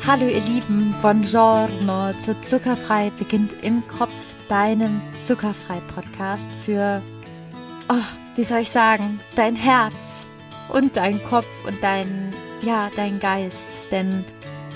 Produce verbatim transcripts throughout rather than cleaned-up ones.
Hallo ihr Lieben, buongiorno zu Zuckerfrei beginnt im Kopf, deinem Zuckerfrei-Podcast für, oh, wie soll ich sagen, dein Herz und dein Kopf und dein, ja, dein Geist. Denn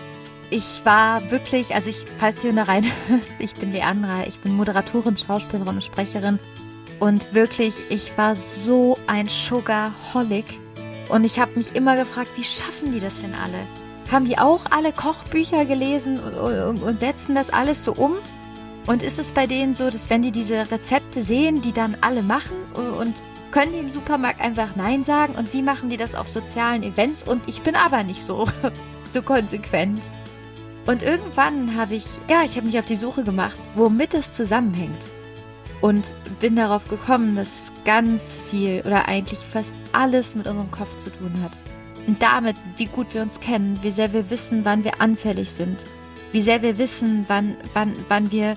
ich war wirklich, also ich, falls du da reinhörst, ich bin Leandra, ich bin Moderatorin, Schauspielerin und Sprecherin und wirklich, ich war so ein Sugarholic und ich habe mich immer gefragt, wie schaffen die das denn alle? Haben die auch alle Kochbücher gelesen und, und, und setzen das alles so um? Und ist es bei denen so, dass wenn die diese Rezepte sehen, die dann alle machen und, und können die im Supermarkt einfach Nein sagen? Und wie machen die das auf sozialen Events? Und ich bin aber nicht so, so konsequent. Und irgendwann habe ich, ja, ich habe mich auf die Suche gemacht, womit es zusammenhängt. Und bin darauf gekommen, dass es ganz viel oder eigentlich fast alles mit unserem Kopf zu tun hat. Und damit, wie gut wir uns kennen, wie sehr wir wissen, wann wir anfällig sind, wie sehr wir wissen, wann, wann, wann wir,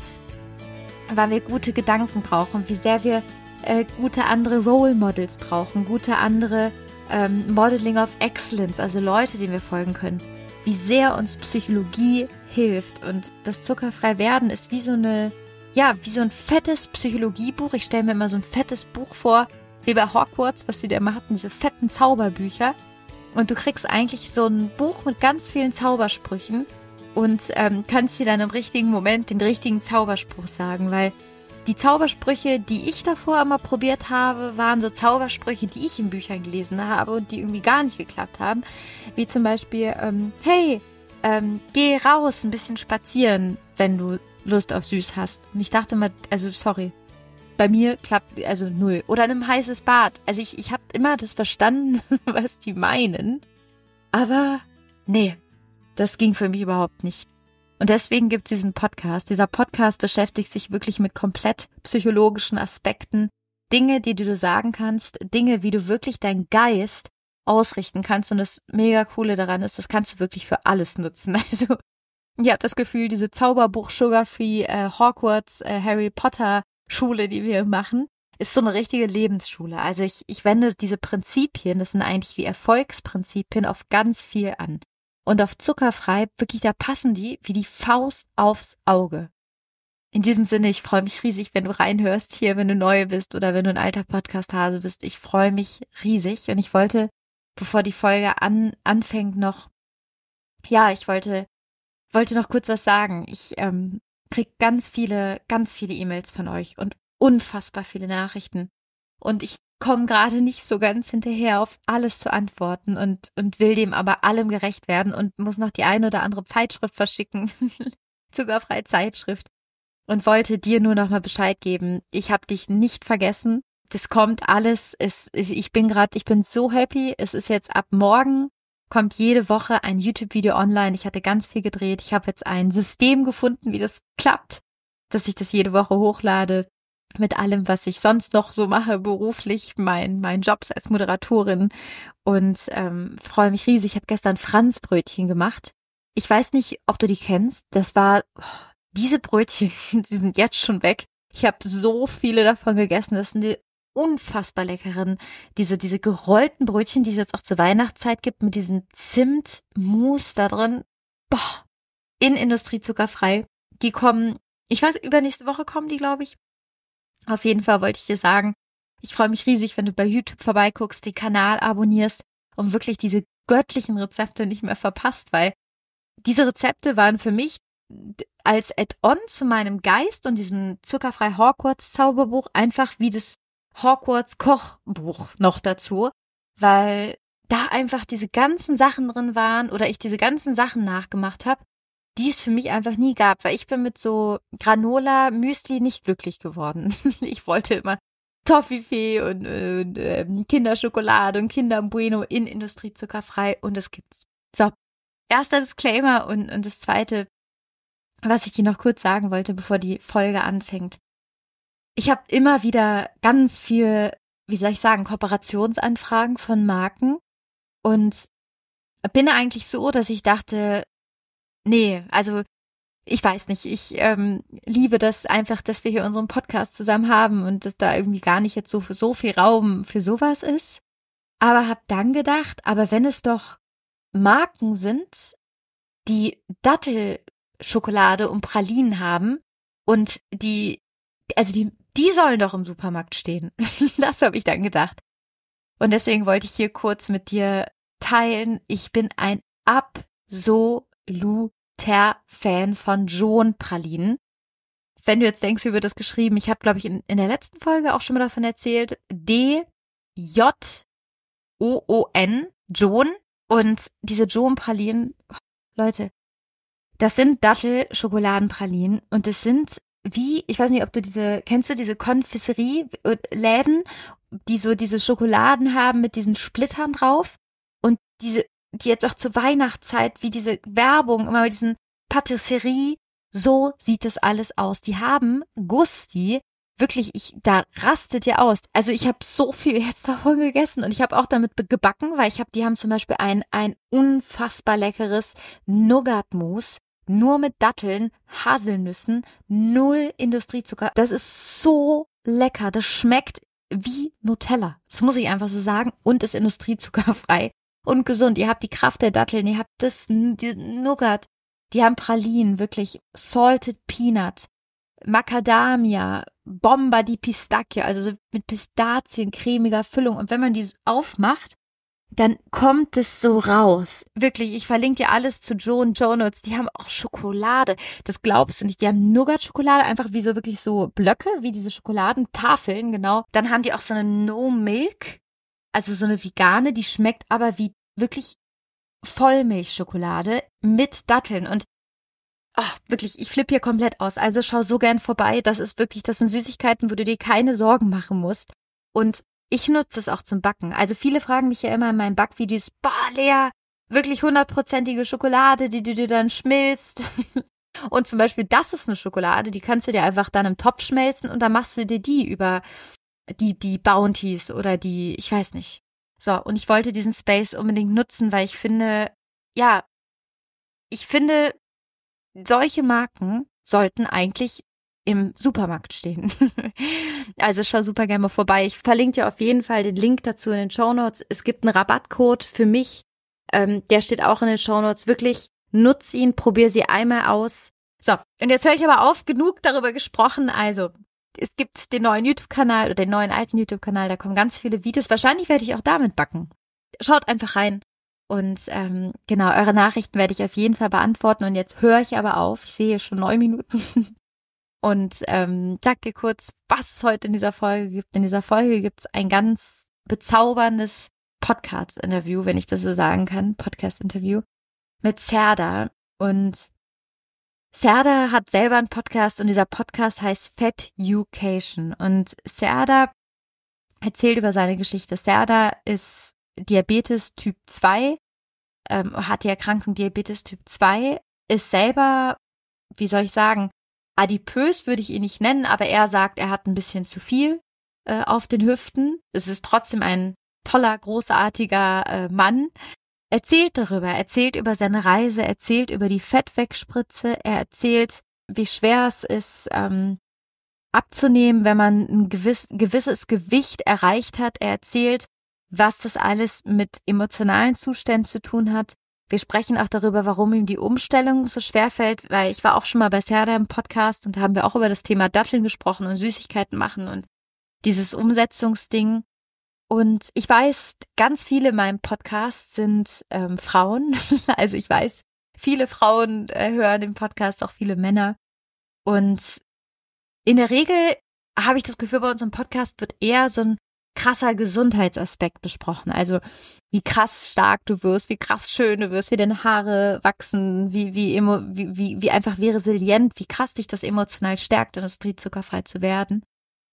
wann wir gute Gedanken brauchen, wie sehr wir äh, gute andere Role Models brauchen, gute andere ähm, Modeling of Excellence, also Leute, denen wir folgen können, wie sehr uns Psychologie hilft. Und das Zuckerfrei werden ist wie so eine, ja, wie so ein fettes Psychologiebuch. Ich stelle mir immer so ein fettes Buch vor, wie bei Hogwarts, was sie da immer hatten, diese fetten Zauberbücher. Und du kriegst eigentlich so ein Buch mit ganz vielen Zaubersprüchen und ähm, kannst dir dann im richtigen Moment den richtigen Zauberspruch sagen, weil die Zaubersprüche, die ich davor immer probiert habe, waren so Zaubersprüche, die ich in Büchern gelesen habe und die irgendwie gar nicht geklappt haben. Wie zum Beispiel, ähm, hey, ähm, geh raus, ein bisschen spazieren, wenn du Lust auf süß hast. Und ich dachte immer, also sorry, bei mir klappt also null. Oder in einem heißes Bad. Also ich, ich habe immer das verstanden, was die meinen. Aber nee, das ging für mich überhaupt nicht. Und deswegen gibt es diesen Podcast. Dieser Podcast beschäftigt sich wirklich mit komplett psychologischen Aspekten. Dinge, die du sagen kannst. Dinge, wie du wirklich deinen Geist ausrichten kannst. Und das mega Coole daran ist, das kannst du wirklich für alles nutzen. Also ich habe das Gefühl, diese Zauberbuch Sugar-Free äh, Hogwarts äh, Harry Potter Schule, die wir machen, ist so eine richtige Lebensschule. Also ich, ich wende diese Prinzipien, das sind eigentlich wie Erfolgsprinzipien, auf ganz viel an. Und auf Zuckerfrei, wirklich, da passen die wie die Faust aufs Auge. In diesem Sinne, ich freue mich riesig, wenn du reinhörst hier, wenn du neu bist oder wenn du ein alter Podcast-Hase bist. Ich freue mich riesig und ich wollte, bevor die Folge an, anfängt, noch, ja, ich wollte, wollte noch kurz was sagen. Ich, ähm, krieg ganz viele, ganz viele E-Mails von euch und unfassbar viele Nachrichten. Und ich komme gerade nicht so ganz hinterher, auf alles zu antworten und, und will dem aber allem gerecht werden und muss noch die eine oder andere Zeitschrift verschicken. Zuckerfreie Zeitschrift. Und wollte dir nur noch mal Bescheid geben. Ich habe dich nicht vergessen. Das kommt alles. Es, ich bin gerade, ich bin so happy. Es ist jetzt ab morgen kommt jede Woche ein YouTube-Video online. Ich hatte ganz viel gedreht. Ich habe jetzt ein System gefunden, wie das klappt, dass ich das jede Woche hochlade mit allem, was ich sonst noch so mache beruflich, mein mein Jobs als Moderatorin und ähm, freue mich riesig. Ich habe gestern Franzbrötchen gemacht. Ich weiß nicht, ob du die kennst. Das war oh, diese Brötchen, die sind jetzt schon weg. Ich habe so viele davon gegessen. Das sind die unfassbar leckeren, diese diese gerollten Brötchen, die es jetzt auch zur Weihnachtszeit gibt, mit diesem Zimtmus da drin. Boah, in Industriezuckerfrei. Die kommen, ich weiß, übernächste Woche kommen die, glaube ich. Auf jeden Fall wollte ich dir sagen, ich freue mich riesig, wenn du bei YouTube vorbeiguckst, den Kanal abonnierst und wirklich diese göttlichen Rezepte nicht mehr verpasst, weil diese Rezepte waren für mich als Add-on zu meinem Geist und diesem Zuckerfrei Hogwarts Zauberbuch einfach wie das Hogwarts Kochbuch noch dazu, weil da einfach diese ganzen Sachen drin waren oder ich diese ganzen Sachen nachgemacht habe, die es für mich einfach nie gab, weil ich bin mit so Granola Müsli nicht glücklich geworden. Ich wollte immer Toffifee und äh, Kinderschokolade und Kinder Bueno in Industriezuckerfrei und das gibt's. So, erster Disclaimer und, und das zweite, was ich dir noch kurz sagen wollte, bevor die Folge anfängt. Ich habe immer wieder ganz viel, wie soll ich sagen, Kooperationsanfragen von Marken und bin eigentlich so, dass ich dachte, nee, also ich weiß nicht, ich ähm, liebe das einfach, dass wir hier unseren Podcast zusammen haben und dass da irgendwie gar nicht jetzt so, so viel Raum für sowas ist. Aber habe dann gedacht, aber wenn es doch Marken sind, die Dattelschokolade und Pralinen haben und die, also die, die sollen doch im Supermarkt stehen. Das habe ich dann gedacht. Und deswegen wollte ich hier kurz mit dir teilen, ich bin ein absoluter Fan von Joon-Pralinen. Wenn du jetzt denkst, wie wird das geschrieben, ich habe, glaube ich, in, in der letzten Folge auch schon mal davon erzählt, D J O O N, Joon. Und diese Joon-Pralinen, oh, Leute, das sind Dattel-Schokoladenpralinen und das sind wie, ich weiß nicht, ob du diese, kennst du diese Konfiserie-Läden, die so diese Schokoladen haben mit diesen Splittern drauf und diese, die jetzt auch zur Weihnachtszeit, wie diese Werbung immer mit diesen Patisserie, so sieht das alles aus. Die haben Gusti, wirklich, ich, da rastet ihr aus. Also ich habe so viel jetzt davon gegessen und ich habe auch damit gebacken, weil ich habe, die haben zum Beispiel ein, ein unfassbar leckeres Nougat-Mousse, nur mit Datteln, Haselnüssen, null Industriezucker. Das ist so lecker, das schmeckt wie Nutella. Das muss ich einfach so sagen und ist industriezuckerfrei und gesund. Ihr habt die Kraft der Datteln, ihr habt das die Nougat, die haben Pralinen, wirklich Salted Peanut, Macadamia, Bomba di Pistacchio, also so mit Pistazien, cremiger Füllung. Und wenn man die aufmacht, dann kommt es so raus. Wirklich, ich verlinke dir alles zu Joe und Joe-Notes. Die haben auch Schokolade. Das glaubst du nicht. Die haben Nougat-Schokolade, einfach wie so wirklich so Blöcke, wie diese Schokoladentafeln, genau. Dann haben die auch so eine No-Milk, also so eine vegane, die schmeckt aber wie wirklich Vollmilchschokolade mit Datteln. Und oh, wirklich, ich flippe hier komplett aus. Also schau so gern vorbei. Das ist wirklich, das sind Süßigkeiten, wo du dir keine Sorgen machen musst. Und ich nutze es auch zum Backen. Also viele fragen mich ja immer in meinen Backvideos, boah, Lea, wirklich hundertprozentige Schokolade, die du dir dann schmilzt. Und zum Beispiel, das ist eine Schokolade, die kannst du dir einfach dann im Topf schmelzen und dann machst du dir die über die, die Bounties oder die, ich weiß nicht. So, und ich wollte diesen Space unbedingt nutzen, weil ich finde, ja, ich finde, solche Marken sollten eigentlich im Supermarkt stehen. Also schau super gerne mal vorbei. Ich verlinke dir auf jeden Fall den Link dazu in den Shownotes. Es gibt einen Rabattcode für mich, ähm, der steht auch in den Shownotes. Wirklich, nutz ihn, probier sie einmal aus. So, und jetzt höre ich aber auf, genug darüber gesprochen. Also, es gibt den neuen YouTube-Kanal oder den neuen alten YouTube-Kanal, da kommen ganz viele Videos. Wahrscheinlich werde ich auch damit backen. Schaut einfach rein. Und ähm, genau, eure Nachrichten werde ich auf jeden Fall beantworten. Und jetzt höre ich aber auf. Ich sehe schon neun Minuten. Und ähm, sag dir kurz, was es heute in dieser Folge gibt. In dieser Folge gibt es ein ganz bezauberndes Podcast-Interview, wenn ich das so sagen kann. Podcast-Interview mit Serdar. Und Serdar hat selber einen Podcast und dieser Podcast heißt Fetucation. Und Serdar erzählt über seine Geschichte. Serdar ist Diabetes Typ zwei, ähm, hat die Erkrankung Diabetes Typ zwei, ist selber, wie soll ich sagen, adipös würde ich ihn nicht nennen, aber er sagt, er hat ein bisschen zu viel äh, auf den Hüften. Es ist trotzdem ein toller, großartiger äh, Mann. Erzählt darüber, erzählt über seine Reise, erzählt über die Fettwegspritze, er erzählt, wie schwer es ist, ähm, abzunehmen, wenn man ein gewiss, gewisses Gewicht erreicht hat. Er erzählt, was das alles mit emotionalen Zuständen zu tun hat. Wir sprechen auch darüber, warum ihm die Umstellung so schwer fällt, weil ich war auch schon mal bei Serdar im Podcast und da haben wir auch über das Thema Datteln gesprochen und Süßigkeiten machen und dieses Umsetzungsding. Und ich weiß, ganz viele in meinem Podcast sind ähm, Frauen. Also ich weiß, viele Frauen äh, hören den Podcast, auch viele Männer. Und in der Regel habe ich das Gefühl, bei unserem Podcast wird eher so ein krasser Gesundheitsaspekt besprochen. Also wie krass stark du wirst, wie krass schön du wirst, wie deine Haare wachsen, wie wie emo, wie, wie wie einfach wie resilient, wie krass dich das emotional stärkt, industriezuckerfrei zu werden.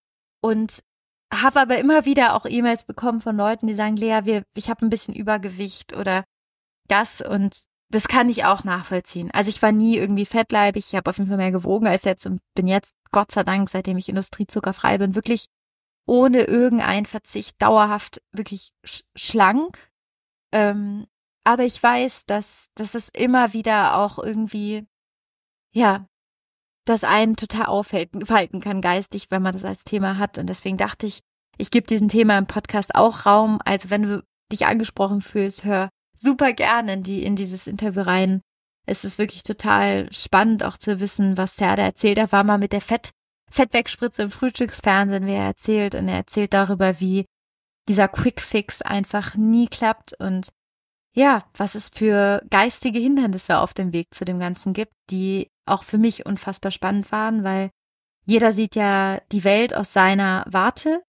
Und habe aber immer wieder auch E-Mails bekommen von Leuten, die sagen, Lea, wir, ich habe ein bisschen Übergewicht oder das und das kann ich auch nachvollziehen. Also ich war nie irgendwie fettleibig, ich habe auf jeden Fall mehr gewogen als jetzt und bin jetzt, Gott sei Dank, seitdem ich industriezuckerfrei bin, wirklich ohne irgendeinen Verzicht dauerhaft wirklich sch- schlank. Ähm, aber ich weiß, dass, dass es immer wieder auch irgendwie, ja, das einen total aufhalten kann geistig, wenn man das als Thema hat. Und deswegen dachte ich, ich gebe diesem Thema im Podcast auch Raum. Also wenn du dich angesprochen fühlst, hör super gerne in die in dieses Interview rein. es ist wirklich total spannend auch zu wissen, was Serdar erzählt. Er war mal mit der Fett, Fettwegspritze im Frühstücksfernsehen, wie er erzählt. Und er erzählt darüber, wie dieser Quick-Fix einfach nie klappt und ja, was es für geistige Hindernisse auf dem Weg zu dem Ganzen gibt, die auch für mich unfassbar spannend waren, weil jeder sieht ja die Welt aus seiner Warte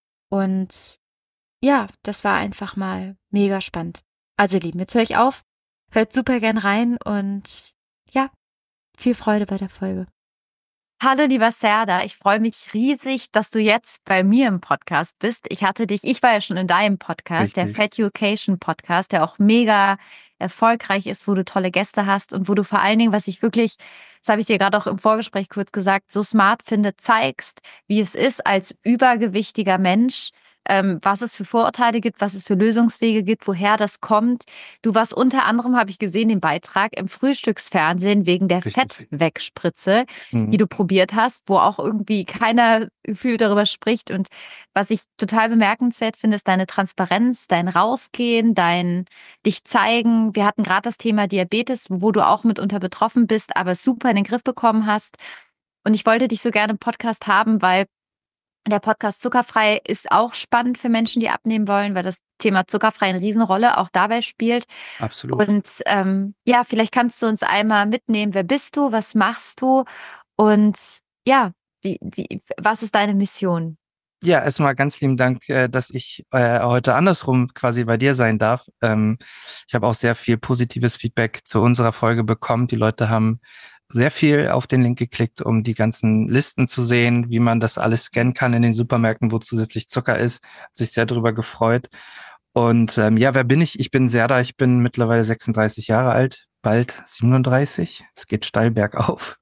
und ja, das war einfach mal mega spannend. Also ihr Lieben, jetzt höre ich auf, hört super gern rein und ja, viel Freude bei der Folge. Hallo lieber Serdar, ich freue mich riesig, dass du jetzt bei mir im Podcast bist. Ich hatte dich, ich war ja schon in deinem Podcast, der Richtig. Fat Education Podcast, der auch mega erfolgreich ist, wo du tolle Gäste hast und wo du vor allen Dingen, was ich wirklich, das habe ich dir gerade auch im Vorgespräch kurz gesagt, so smart finde, zeigst, wie es ist als übergewichtiger Mensch, ähm, was es für Vorurteile gibt, was es für Lösungswege gibt, woher das kommt. Du warst unter anderem, habe ich gesehen, den Beitrag im Frühstücksfernsehen wegen der Richtig. Fettwegspritze, die Mhm. du probiert hast, wo auch irgendwie keiner viel darüber spricht. Und was ich total bemerkenswert finde, ist deine Transparenz, dein Rausgehen, dein dich zeigen. Wir hatten gerade das Thema Diabetes, wo du auch mitunter betroffen bist, aber es super in den Griff bekommen hast. Und ich wollte dich so gerne im Podcast haben, weil der Podcast Zuckerfrei ist auch spannend für Menschen, die abnehmen wollen, weil das Thema Zuckerfrei eine Riesenrolle auch dabei spielt. Absolut. Und ähm, ja, vielleicht kannst du uns einmal mitnehmen. Wer bist du? Was machst du? Und ja, wie, wie, was ist deine Mission? Ja, erstmal ganz lieben Dank, äh, dass ich äh, heute andersrum quasi bei dir sein darf. Ähm, ich habe auch sehr viel positives Feedback zu unserer Folge bekommen. Die Leute haben sehr viel auf den Link geklickt, um die ganzen Listen zu sehen, wie man das alles scannen kann in den Supermärkten, wo zusätzlich Zucker ist. Hat sich sehr darüber gefreut. Und ähm, ja, wer bin ich? Ich bin Serdar, ich bin mittlerweile sechsunddreißig Jahre alt, bald siebenunddreißig. Es geht steil bergauf.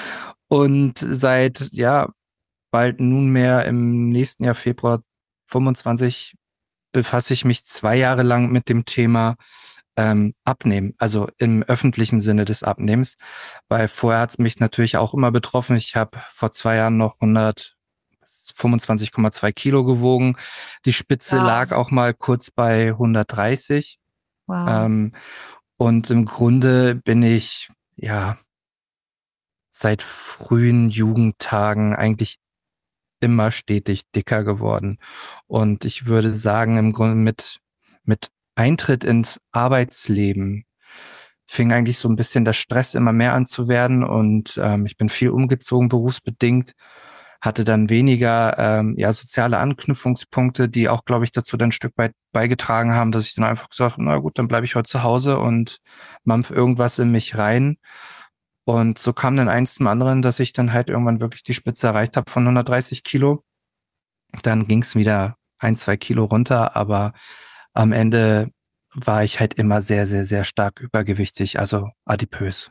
Und seit, ja, bald nunmehr im nächsten Jahr, Februar fünfundzwanzig, befasse ich mich zwei Jahre lang mit dem Thema ähm, Abnehmen, also im öffentlichen Sinne des Abnehmens, weil vorher hat es mich natürlich auch immer betroffen. Ich habe vor zwei Jahren noch hundertfünfundzwanzig Komma zwei Kilo gewogen. Die Spitze lag Wow. auch mal kurz bei hundertdreißig. Wow. Ähm, und im Grunde bin ich, ja, seit frühen Jugendtagen eigentlich immer stetig dicker geworden. Und ich würde sagen, im Grunde mit, mit Eintritt ins Arbeitsleben fing eigentlich so ein bisschen der Stress immer mehr an zu werden. Und ähm, ich bin viel umgezogen, berufsbedingt, hatte dann weniger ähm, ja, soziale Anknüpfungspunkte, die auch, glaube ich, dazu dann ein Stück weit beigetragen haben, dass ich dann einfach gesagt habe, na gut, dann bleibe ich heute zu Hause und mampf irgendwas in mich rein. Und so kam dann eins zum anderen, dass ich dann halt irgendwann wirklich die Spitze erreicht habe von hundertdreißig Kilo. Dann ging es wieder ein, zwei Kilo runter, aber am Ende war ich halt immer sehr, sehr, sehr stark übergewichtig, also adipös.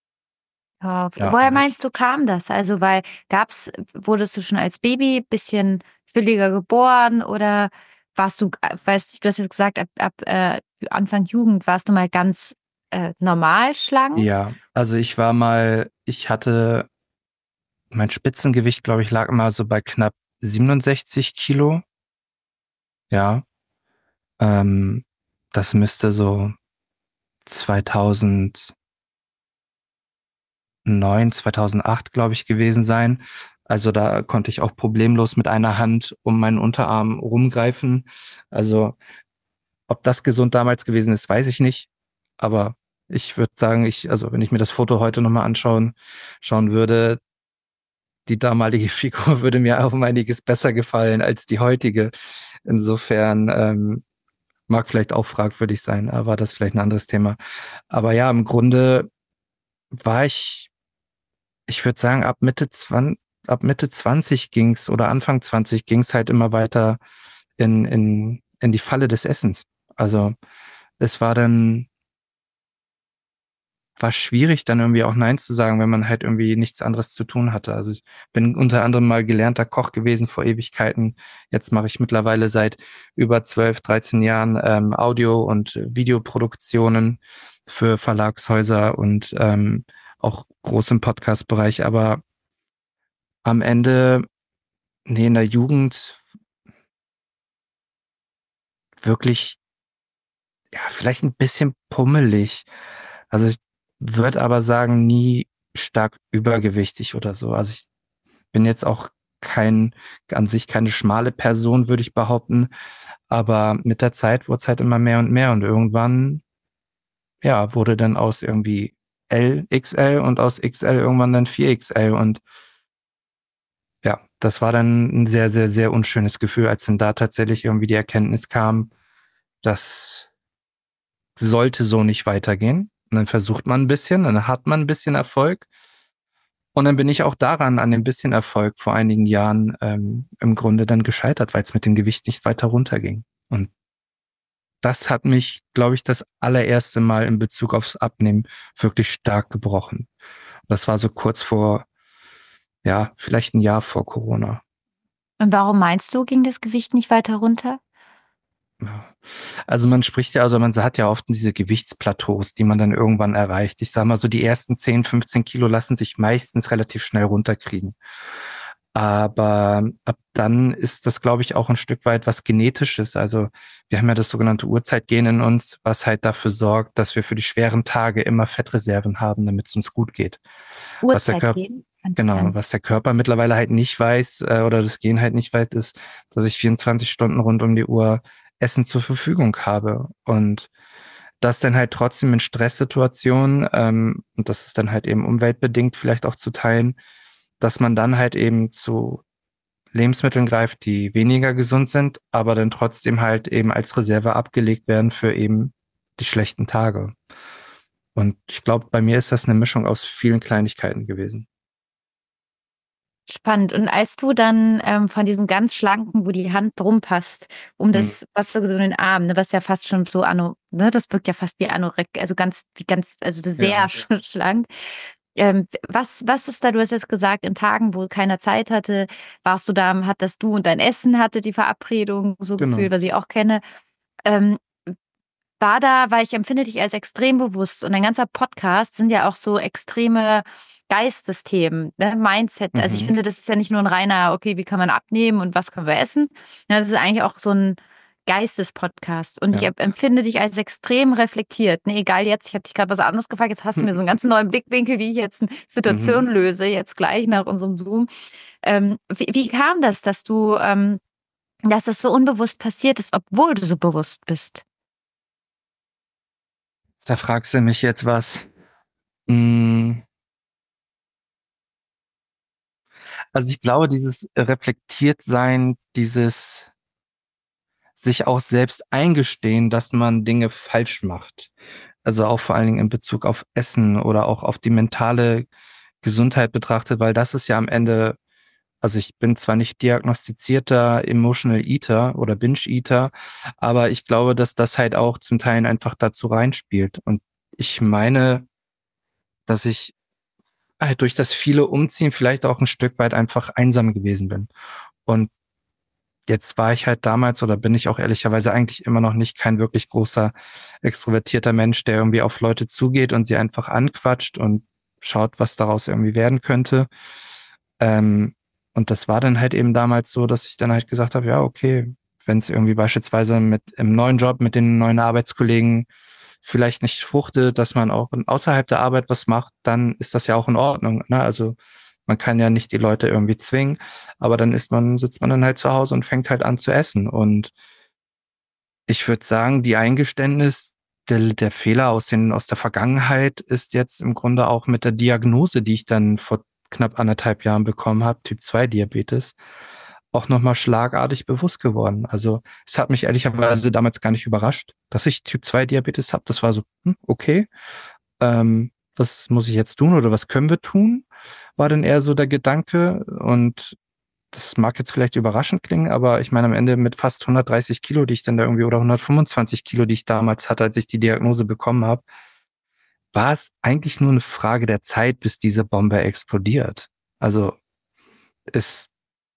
Ja, Ja, woher und meinst du, kam das? Also, weil gab's, wurdest du schon als Baby bisschen fülliger geboren oder warst du, äh, weißt du, hast jetzt gesagt, ab, ab äh, Anfang Jugend warst du mal ganz äh, normal schlank? ja, also ich war mal, ich hatte, mein Spitzengewicht, glaube ich, lag immer so bei knapp siebenundsechzig Kilo. Ja, ähm, das müsste so zweitausendneun, zweitausendacht, glaube ich, gewesen sein. Also da konnte ich auch problemlos mit einer Hand um meinen Unterarm rumgreifen. Also ob das gesund damals gewesen ist, weiß ich nicht. Aber ich würde sagen, ich, also wenn ich mir das Foto heute nochmal anschauen, schauen würde, die damalige Figur würde mir auch um einiges besser gefallen als die heutige. Insofern ähm, mag vielleicht auch fragwürdig sein, aber das ist vielleicht ein anderes Thema. Aber ja, im Grunde war ich, ich würde sagen, ab Mitte zwanzig, ab Mitte zwanzig ging's oder Anfang zwanzig ging's halt immer weiter in, in, in die Falle des Essens. Also es war dann war schwierig, dann irgendwie auch Nein zu sagen, wenn man halt irgendwie nichts anderes zu tun hatte. Also ich bin unter anderem mal gelernter Koch gewesen vor Ewigkeiten. Jetzt mache ich mittlerweile seit über zwölf, dreizehn Jahren ähm, Audio- und Videoproduktionen für Verlagshäuser und ähm, auch groß im Podcast-Bereich. Aber am Ende, nee, in der Jugend wirklich, ja, vielleicht ein bisschen pummelig. Also ich würde aber sagen, nie stark übergewichtig oder so. Also ich bin jetzt auch kein, an sich keine schmale Person, würde ich behaupten. Aber mit der Zeit wurde es halt immer mehr und mehr und irgendwann, ja, wurde dann aus irgendwie L X L und aus X L irgendwann dann vier X L und ja, das war dann ein sehr, sehr, sehr unschönes Gefühl, als dann da tatsächlich irgendwie die Erkenntnis kam, das sollte so nicht weitergehen. Und dann versucht man ein bisschen, dann hat man ein bisschen Erfolg. Und dann bin ich auch daran, an dem bisschen Erfolg vor einigen Jahren ähm, im Grunde dann gescheitert, weil es mit dem Gewicht nicht weiter runterging. Und das hat mich, glaube ich, das allererste Mal in Bezug aufs Abnehmen wirklich stark gebrochen. Das war so kurz vor, ja, vielleicht ein Jahr vor Corona. Und warum meinst du, ging das Gewicht nicht weiter runter? Ja. Also man spricht ja, also man hat ja oft diese Gewichtsplateaus, die man dann irgendwann erreicht. Ich sage mal so, die ersten zehn, fünfzehn Kilo lassen sich meistens relativ schnell runterkriegen. Aber ab dann ist das, glaube ich, auch ein Stück weit was Genetisches. Also wir haben ja das sogenannte Urzeitgen in uns, was halt dafür sorgt, dass wir für die schweren Tage immer Fettreserven haben, damit es uns gut geht. Was der Uhrzeit Körper, gehen? An, genau, an. was der Körper mittlerweile halt nicht weiß, äh, oder das Gen halt nicht weiß, ist, dass ich vierundzwanzig Stunden rund um die Uhr Essen zur Verfügung habe. Und das dann halt trotzdem in Stresssituationen, ähm, und das ist dann halt eben umweltbedingt vielleicht auch zu teilen, dass man dann halt eben zu Lebensmitteln greift, die weniger gesund sind, aber dann trotzdem halt eben als Reserve abgelegt werden für eben die schlechten Tage. Und ich glaube, bei mir ist das eine Mischung aus vielen Kleinigkeiten gewesen. Spannend. Und als du dann ähm, von diesem ganz schlanken, wo die Hand drum passt, um Hm, das, was so in den Arm, ne, was ja fast schon so ano, ne, das wirkt ja fast wie Anorek, also ganz, wie ganz, also sehr ja, sch- schlank. Ähm, was, was ist da, du hast jetzt gesagt, in Tagen, wo keiner Zeit hatte, warst du da, hattest du und dein Essen hatte die Verabredung so gefühlt, genau. was ich auch kenne. Ähm, war da, weil ich empfinde dich als extrem bewusst und ein ganzer Podcast sind ja auch so extreme Geistesthemen, ne? Mindset. Also ich Mhm, finde, das ist ja nicht nur ein reiner, okay, wie kann man abnehmen und was können wir essen? Ja, das ist eigentlich auch so ein Geistespodcast. Und ich ja. empfinde dich als extrem reflektiert. Ne, egal jetzt, ich habe dich gerade was anderes gefragt, jetzt hast du mir so einen ganz neuen Blickwinkel, wie ich jetzt eine Mhm. Situation löse, jetzt gleich nach unserem Zoom. Ähm, wie, wie kam das, dass du, ähm, dass das so unbewusst passiert ist, obwohl du so bewusst bist? Da fragst du mich jetzt was. Hm, Also ich glaube, dieses Reflektiertsein, dieses sich auch selbst eingestehen, dass man Dinge falsch macht. Also auch vor allen Dingen in Bezug auf Essen oder auch auf die mentale Gesundheit betrachtet, weil das ist ja am Ende, also ich bin zwar nicht diagnostizierter Emotional Eater oder Binge Eater, aber ich glaube, dass das halt auch zum Teil einfach dazu reinspielt. Und ich meine, dass ich halt durch das viele Umziehen vielleicht auch ein Stück weit einfach einsam gewesen bin. Und jetzt war ich halt damals oder bin ich auch ehrlicherweise eigentlich immer noch nicht kein wirklich großer extrovertierter Mensch, der irgendwie auf Leute zugeht und sie einfach anquatscht und schaut, was daraus irgendwie werden könnte. Ähm, und das war dann halt eben damals so, dass ich dann halt gesagt habe, ja, okay, wenn es irgendwie beispielsweise mit im neuen Job mit den neuen Arbeitskollegen vielleicht nicht fruchtet, dass man auch außerhalb der Arbeit was macht, dann ist das ja auch in Ordnung. Ne? Also man kann ja nicht die Leute irgendwie zwingen, aber dann ist man, sitzt man dann halt zu Hause und fängt halt an zu essen. Und ich würde sagen, die Eingeständnis der, der Fehler aus den, aus der Vergangenheit ist jetzt im Grunde auch mit der Diagnose, die ich dann vor knapp anderthalb Jahren bekommen habe, Typ zwei Diabetes, auch nochmal schlagartig bewusst geworden. Also es hat mich ehrlicherweise damals gar nicht überrascht, dass ich Typ zwei Diabetes habe. Das war so, hm, okay, ähm, was muss ich jetzt tun oder was können wir tun? War dann eher so der Gedanke. Und das mag jetzt vielleicht überraschend klingen, aber ich meine, am Ende mit fast hundertdreißig Kilo, die ich dann da irgendwie, oder hundertfünfundzwanzig Kilo, die ich damals hatte, als ich die Diagnose bekommen habe, war es eigentlich nur eine Frage der Zeit, bis diese Bombe explodiert. Also es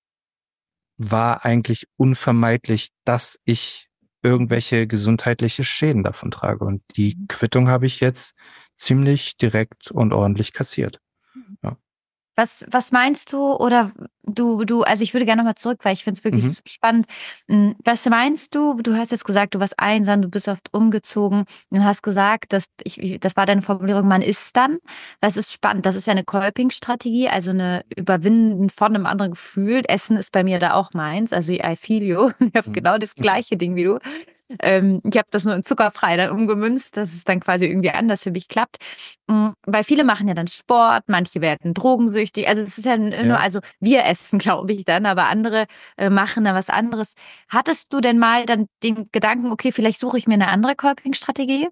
war eigentlich unvermeidlich, dass ich irgendwelche gesundheitliche Schäden davon trage. Und die Quittung habe ich jetzt ziemlich direkt und ordentlich kassiert. Ja. Was, was meinst du oder du, du, also ich würde gerne nochmal zurück, weil ich finde es wirklich Mhm. spannend. Hm, Was meinst du? Du hast jetzt gesagt, du warst einsam, du bist oft umgezogen und hast gesagt, dass ich, ich- das war deine Formulierung, man ist dann. Das ist spannend. Das ist ja eine Coping-Strategie, also eine Überwinden von einem anderen Gefühl. Essen ist bei mir da auch meins. Also I feel you. Ich habe Mhm. genau das gleiche Ding wie du. Ähm, ich habe das nur in zuckerfrei dann umgemünzt, dass es dann quasi irgendwie anders für mich klappt. Mm, Weil viele machen ja dann Sport, manche werden drogensüchtig. Also es ist ja nur, Ja. also wir essen, glaube ich, dann, aber andere äh, machen dann was anderes. Hattest du denn mal dann den Gedanken, okay, vielleicht suche ich mir eine andere Coping-Strategie?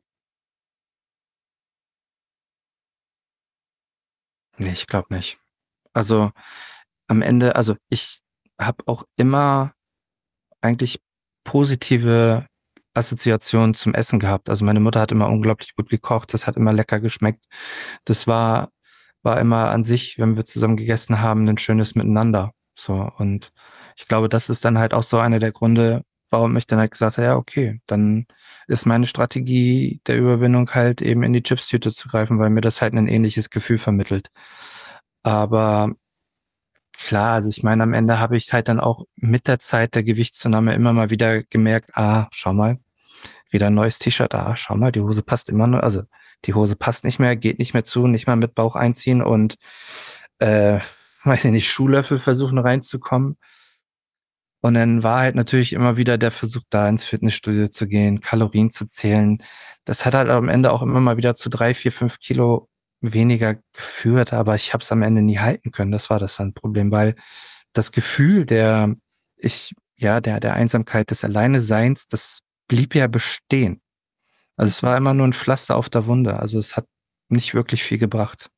Nee, ich glaube nicht. Also am Ende, also ich habe auch immer eigentlich positive Assoziationen zum Essen gehabt. Also meine Mutter hat immer unglaublich gut gekocht, das hat immer lecker geschmeckt. Das war, war immer an sich, wenn wir zusammen gegessen haben, ein schönes Miteinander. So, und ich glaube, das ist dann halt auch so einer der Gründe, warum ich dann halt gesagt habe, ja, okay, dann ist meine Strategie der Überwindung halt eben in die Chipstüte zu greifen, weil mir das halt ein ähnliches Gefühl vermittelt. Aber klar, also ich meine, am Ende habe ich halt dann auch mit der Zeit der Gewichtszunahme immer mal wieder gemerkt, ah, schau mal, wieder ein neues T-Shirt, ah, schau mal, die Hose passt immer nur, also die Hose passt nicht mehr, geht nicht mehr zu, nicht mal mit Bauch einziehen und äh, weiß ich nicht, Schuhlöffel versuchen reinzukommen. Und dann war halt natürlich immer wieder der Versuch, da ins Fitnessstudio zu gehen, Kalorien zu zählen. Das hat halt am Ende auch immer mal wieder zu drei, vier, fünf Kilo weniger geführt, aber ich habe es am Ende nie halten können. Das war das dann Problem, weil das Gefühl der, ich, ja, der, der Einsamkeit, des Alleineseins, das blieb ja bestehen. Also es war immer nur ein Pflaster auf der Wunde. Also es hat nicht wirklich viel gebracht.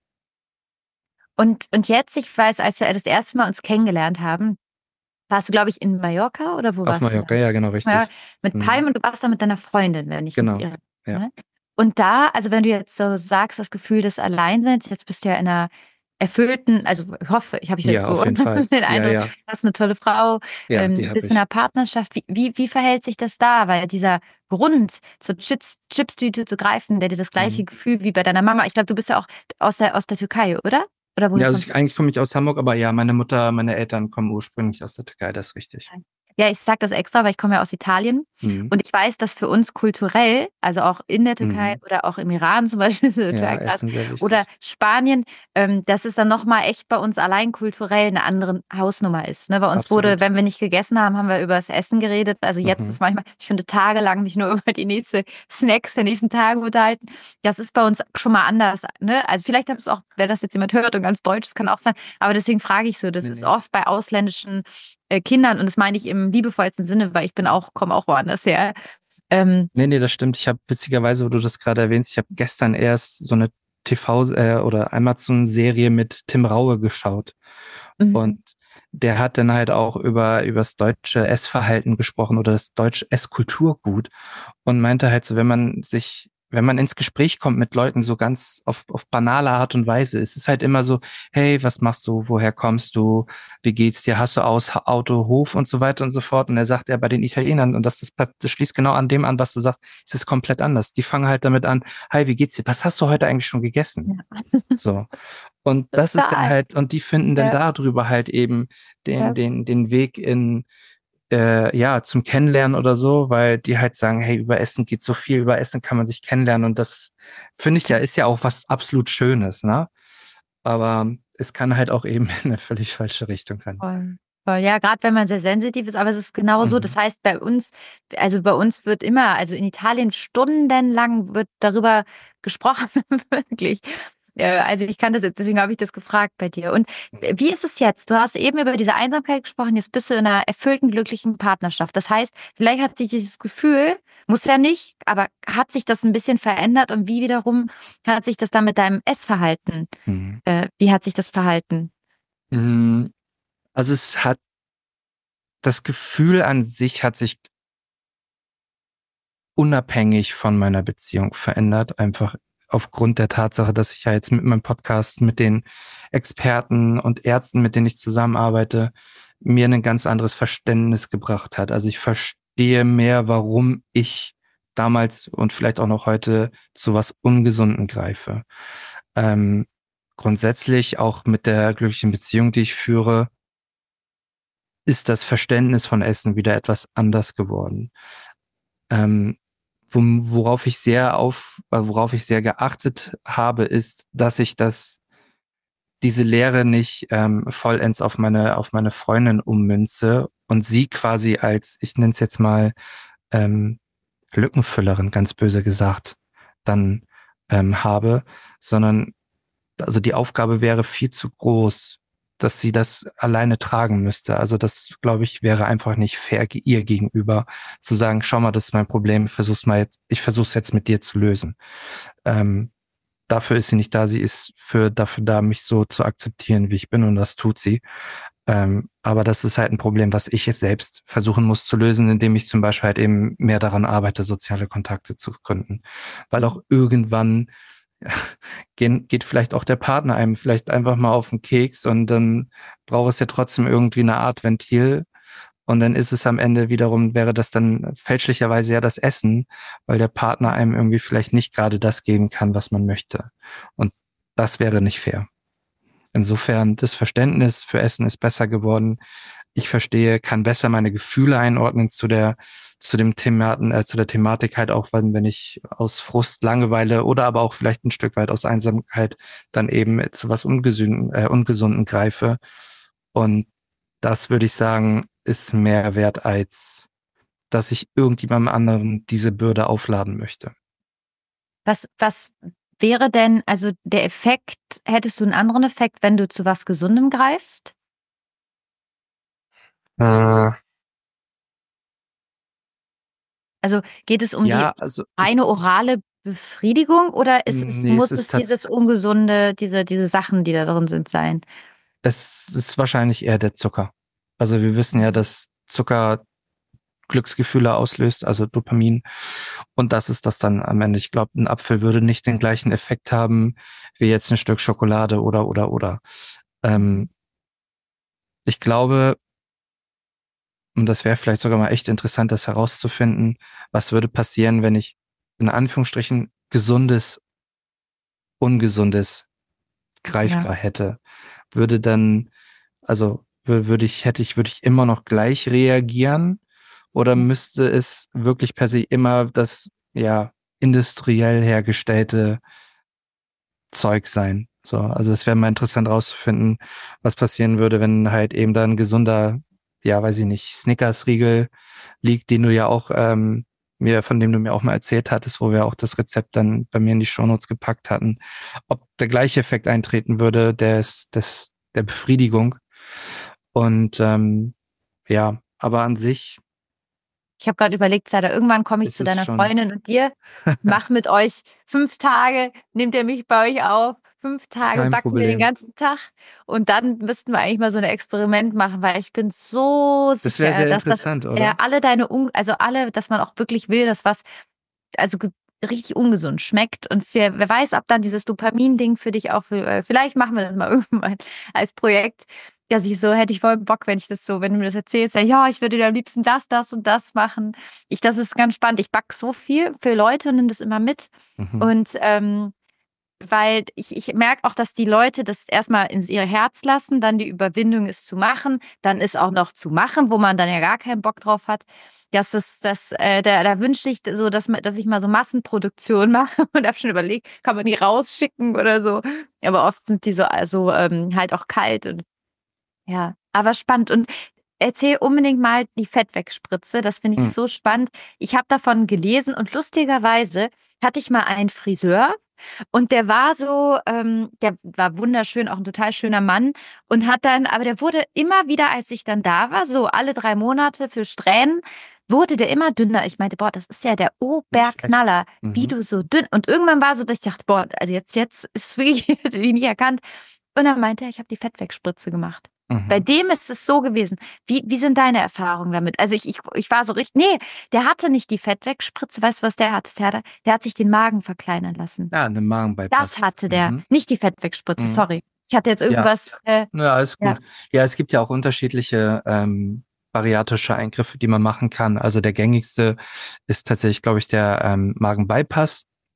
Und, und jetzt, ich weiß, als wir das erste Mal uns kennengelernt haben, warst du, glaube ich, in Mallorca oder wo Auf warst du da? Mallorca, ja, genau, Ja, richtig. mit Mhm. Palm und du warst da mit deiner Freundin, wenn ich mich Genau, irre. ja. Ne? Und da, also wenn du jetzt so sagst, das Gefühl des Alleinseins, jetzt bist du ja in einer erfüllten, also ich hoffe, ich habe ich jetzt Ja, so auf jeden Fall. den Ja, Eindruck, ja, hast eine tolle Frau, ja, die ähm, habe bist in ich. einer Partnerschaft. Wie, wie, wie verhält sich das da? Weil dieser Grund, zur Chips, Chipstüte zu greifen, der dir das gleiche Mhm. Gefühl wie bei deiner Mama, ich glaube, du bist ja auch aus der, aus der Türkei, oder? Oder woher Ja, also ich, kommst eigentlich komme ich aus Hamburg, aber ja, meine Mutter, meine Eltern kommen ursprünglich aus der Türkei, das ist richtig. du? Ja, ich sage das extra, weil ich komme ja aus Italien Mhm. und ich weiß, dass für uns kulturell, also auch in der Türkei Mhm. oder auch im Iran zum Beispiel, ist Ja, total krass, Essen sehr oder wichtig. Spanien, ähm, dass es dann nochmal echt bei uns allein kulturell eine andere Hausnummer ist. Ne? Bei uns wurde, Absolut. wenn wir nicht gegessen haben, haben wir über das Essen geredet. Also jetzt Mhm. ist manchmal, ich könnte tagelang mich nur über die nächste Snacks der nächsten Tage unterhalten. Das ist bei uns schon mal anders. Ne? Also vielleicht habe ich es auch, wenn das jetzt jemand hört und ganz deutsch, das kann auch sein, aber deswegen frage ich so, das Nee, ist nee. oft bei ausländischen äh, Kindern, und das meine ich im liebevollsten Sinne, weil ich bin auch, komme auch woanders her. Ähm, Nee, nee, das stimmt. Ich habe witzigerweise, wo du das gerade erwähnst, ich habe gestern erst so eine T V- äh, oder Amazon-Serie mit Tim Raue geschaut. Und mhm. der hat dann halt auch über, über das deutsche Essverhalten gesprochen oder das deutsche Esskulturgut und meinte halt so, wenn man sich, wenn man ins Gespräch kommt mit Leuten so ganz auf, auf banale Art und Weise, es ist halt immer so, hey, was machst du, woher kommst du, wie geht's dir, hast du aus, Auto, Hof und so weiter und so fort. Und er sagt ja bei den Italienern, und das, das, das schließt genau an dem an, was du sagst, es ist komplett anders. Die fangen halt damit an, hi, wie geht's dir, was hast du heute eigentlich schon gegessen? Ja, So. Und das ist dann total. halt, und die finden dann Ja, darüber halt eben den, ja. den, den Weg in, äh, ja, zum Kennenlernen oder so, weil die halt sagen, hey, über Essen geht so viel, über Essen kann man sich kennenlernen und das finde ich ja, ist ja auch was absolut Schönes, ne? Aber es kann halt auch eben in eine völlig falsche Richtung rennen. Voll. Voll. Ja, gerade wenn man sehr sensitiv ist, aber es ist genau so. Das Mhm. heißt, bei uns, also bei uns wird immer, also in Italien stundenlang wird darüber gesprochen, wirklich. Ja, also ich kann das jetzt, deswegen habe ich das gefragt bei dir. Und wie ist es jetzt? Du hast eben über diese Einsamkeit gesprochen, jetzt bist du in einer erfüllten, glücklichen Partnerschaft. Das heißt, vielleicht hat sich dieses Gefühl, muss ja nicht, aber hat sich das ein bisschen verändert und wie wiederum hat sich das dann mit deinem Essverhalten, Mhm. äh, wie hat sich das verhalten? Mhm. Also es hat, das Gefühl an sich hat sich unabhängig von meiner Beziehung verändert, einfach aufgrund der Tatsache, dass ich ja jetzt mit meinem Podcast, mit den Experten und Ärzten, mit denen ich zusammenarbeite, mir ein ganz anderes Verständnis gebracht hat. Also ich verstehe mehr, warum ich damals und vielleicht auch noch heute zu was Ungesunden greife. Ähm, grundsätzlich auch mit der glücklichen Beziehung, die ich führe, ist das Verständnis von Essen wieder etwas anders geworden. Ähm, wo, worauf ich sehr auf, worauf ich sehr geachtet habe, ist, dass ich das, diese Lehre nicht ähm, vollends auf meine, auf meine Freundin ummünze und sie quasi als, ich nenne es jetzt mal, ähm, Lückenfüllerin, ganz böse gesagt, dann ähm, habe, sondern also die Aufgabe wäre viel zu groß, dass sie das alleine tragen müsste. Also das, glaube ich, wäre einfach nicht fair ihr gegenüber, zu sagen, schau mal, das ist mein Problem, ich versuch's mal jetzt, ich versuch's jetzt mit dir zu lösen. Ähm, dafür ist sie nicht da, sie ist für, dafür da, mich so zu akzeptieren, wie ich bin, und das tut sie. Ähm, aber das ist halt ein Problem, was ich jetzt selbst versuchen muss zu lösen, indem ich zum Beispiel halt eben mehr daran arbeite, soziale Kontakte zu gründen. Weil auch irgendwann gehen, geht vielleicht auch der Partner einem vielleicht einfach mal auf den Keks, und dann braucht es ja trotzdem irgendwie eine Art Ventil. Und dann ist es am Ende wiederum, wäre das dann fälschlicherweise ja das Essen, weil der Partner einem irgendwie vielleicht nicht gerade das geben kann, was man möchte. Und das wäre nicht fair. Insofern, das Verständnis für Essen ist besser geworden. Ich verstehe, kann besser meine Gefühle einordnen zu der, zu dem Thematen, äh, zu der Thematik halt auch, wenn, wenn ich aus Frust, Langeweile oder aber auch vielleicht ein Stück weit aus Einsamkeit dann eben zu was Ungesunden, äh, Ungesunden greife. Und das würde ich sagen, ist mehr wert, als dass ich irgendjemandem anderen diese Bürde aufladen möchte. Was, was wäre denn, also der Effekt, hättest du einen anderen Effekt, wenn du zu was Gesundem greifst? Äh, Also geht es um die ja, also ich, reine orale Befriedigung oder ist es, nee, es muss ist es dieses tatsächlich, ungesunde, diese, diese Sachen, die da drin sind, sein? es ist wahrscheinlich eher der Zucker. Also wir wissen ja, dass Zucker Glücksgefühle auslöst, also Dopamin. Und das ist das dann am Ende. Ich glaube, ein Apfel würde nicht den gleichen Effekt haben wie jetzt ein Stück Schokolade oder, oder, oder. Ähm, ich glaube, und das wäre vielleicht sogar mal echt interessant, das herauszufinden, was würde passieren, wenn ich in Anführungsstrichen gesundes, ungesundes Ja. greifbar hätte. Würde dann, also wür- würde ich, hätte ich, würde ich immer noch gleich reagieren, oder müsste es wirklich per se immer das, ja, industriell hergestellte Zeug sein? So, also es wäre mal interessant rauszufinden, was passieren würde, wenn halt eben da ein gesunder, ja, weiß ich nicht, Snickers-Riegel liegt, den du ja auch ähm, mir, von dem du mir auch mal erzählt hattest, wo wir auch das Rezept dann bei mir in die Shownotes gepackt hatten, ob der gleiche Effekt eintreten würde, des, des, der Befriedigung. Und ähm, ja, aber an sich Ich habe gerade überlegt, Sada, irgendwann komme ich ist zu es deiner schon Freundin und dir, mach mit euch fünf Tage, nehmt ihr mich bei euch auf, fünf Tage kein backen wir den Problem. ganzen Tag und dann müssten wir eigentlich mal so ein Experiment machen, weil ich bin so Das wäre sicher, sehr dass das interessant, äh, oder? alle deine, Un also alle, dass man auch wirklich will, dass was also ge- richtig ungesund schmeckt und für, wer weiß, ob dann dieses Dopamin-Ding für dich auch, für, äh, vielleicht machen wir das mal irgendwann als Projekt, dass ich so, hätte ich voll Bock, wenn ich das so, wenn du mir das erzählst, ja, ja, ich würde dir am liebsten das, das und das machen. Ich, das ist ganz spannend. Ich back so viel für Leute und nehme das immer mit. Mhm. Und ähm, weil ich, ich merke auch, dass die Leute das erstmal ins ihr Herz lassen, dann die Überwindung ist zu machen, dann ist auch noch zu machen, wo man dann ja gar keinen Bock drauf hat. Das ist das, äh, da, da wünschte ich so, dass, ma- dass ich mal so Massenproduktion mache und habe schon überlegt, kann man die rausschicken oder so. Aber oft sind die so also ähm, halt auch kalt und ja, aber spannend. Und erzähl unbedingt mal die Fettwegspritze. Das finde ich Mhm. so spannend. Ich habe davon gelesen und lustigerweise hatte ich mal einen Friseur und der war so, ähm, der war wunderschön, auch ein total schöner Mann und hat dann, aber der wurde immer wieder, als ich dann da war, so alle drei Monate für Strähnen, wurde der immer dünner. Ich meinte, boah, das ist ja der Nicht schlecht. Oberknaller, wie Mhm. du so dünn. Und irgendwann war so, dass ich dachte, boah, also jetzt, jetzt ist es wirklich, hätte ich nicht erkannt. Und dann meinte er, ich habe die Fettwegspritze gemacht. Bei Mhm. dem ist es so gewesen. Wie, wie sind deine Erfahrungen damit? Also ich, ich, ich war so richtig, nee, der hatte nicht die Fettwegspritze. Weißt du, was der hatte? Der, hatte- der hat sich den Magen verkleinern lassen. Ja, eine Das Magenbypass. hatte der, Mhm. nicht die Fettwegspritze, Mhm. sorry. Ich hatte jetzt Ja, irgendwas, äh, ja, alles ja, gut. Ja, es gibt ja auch unterschiedliche ähm, bariatrische Eingriffe, die man machen kann. Also der gängigste ist tatsächlich, glaube ich, der ähm, Magenbypass.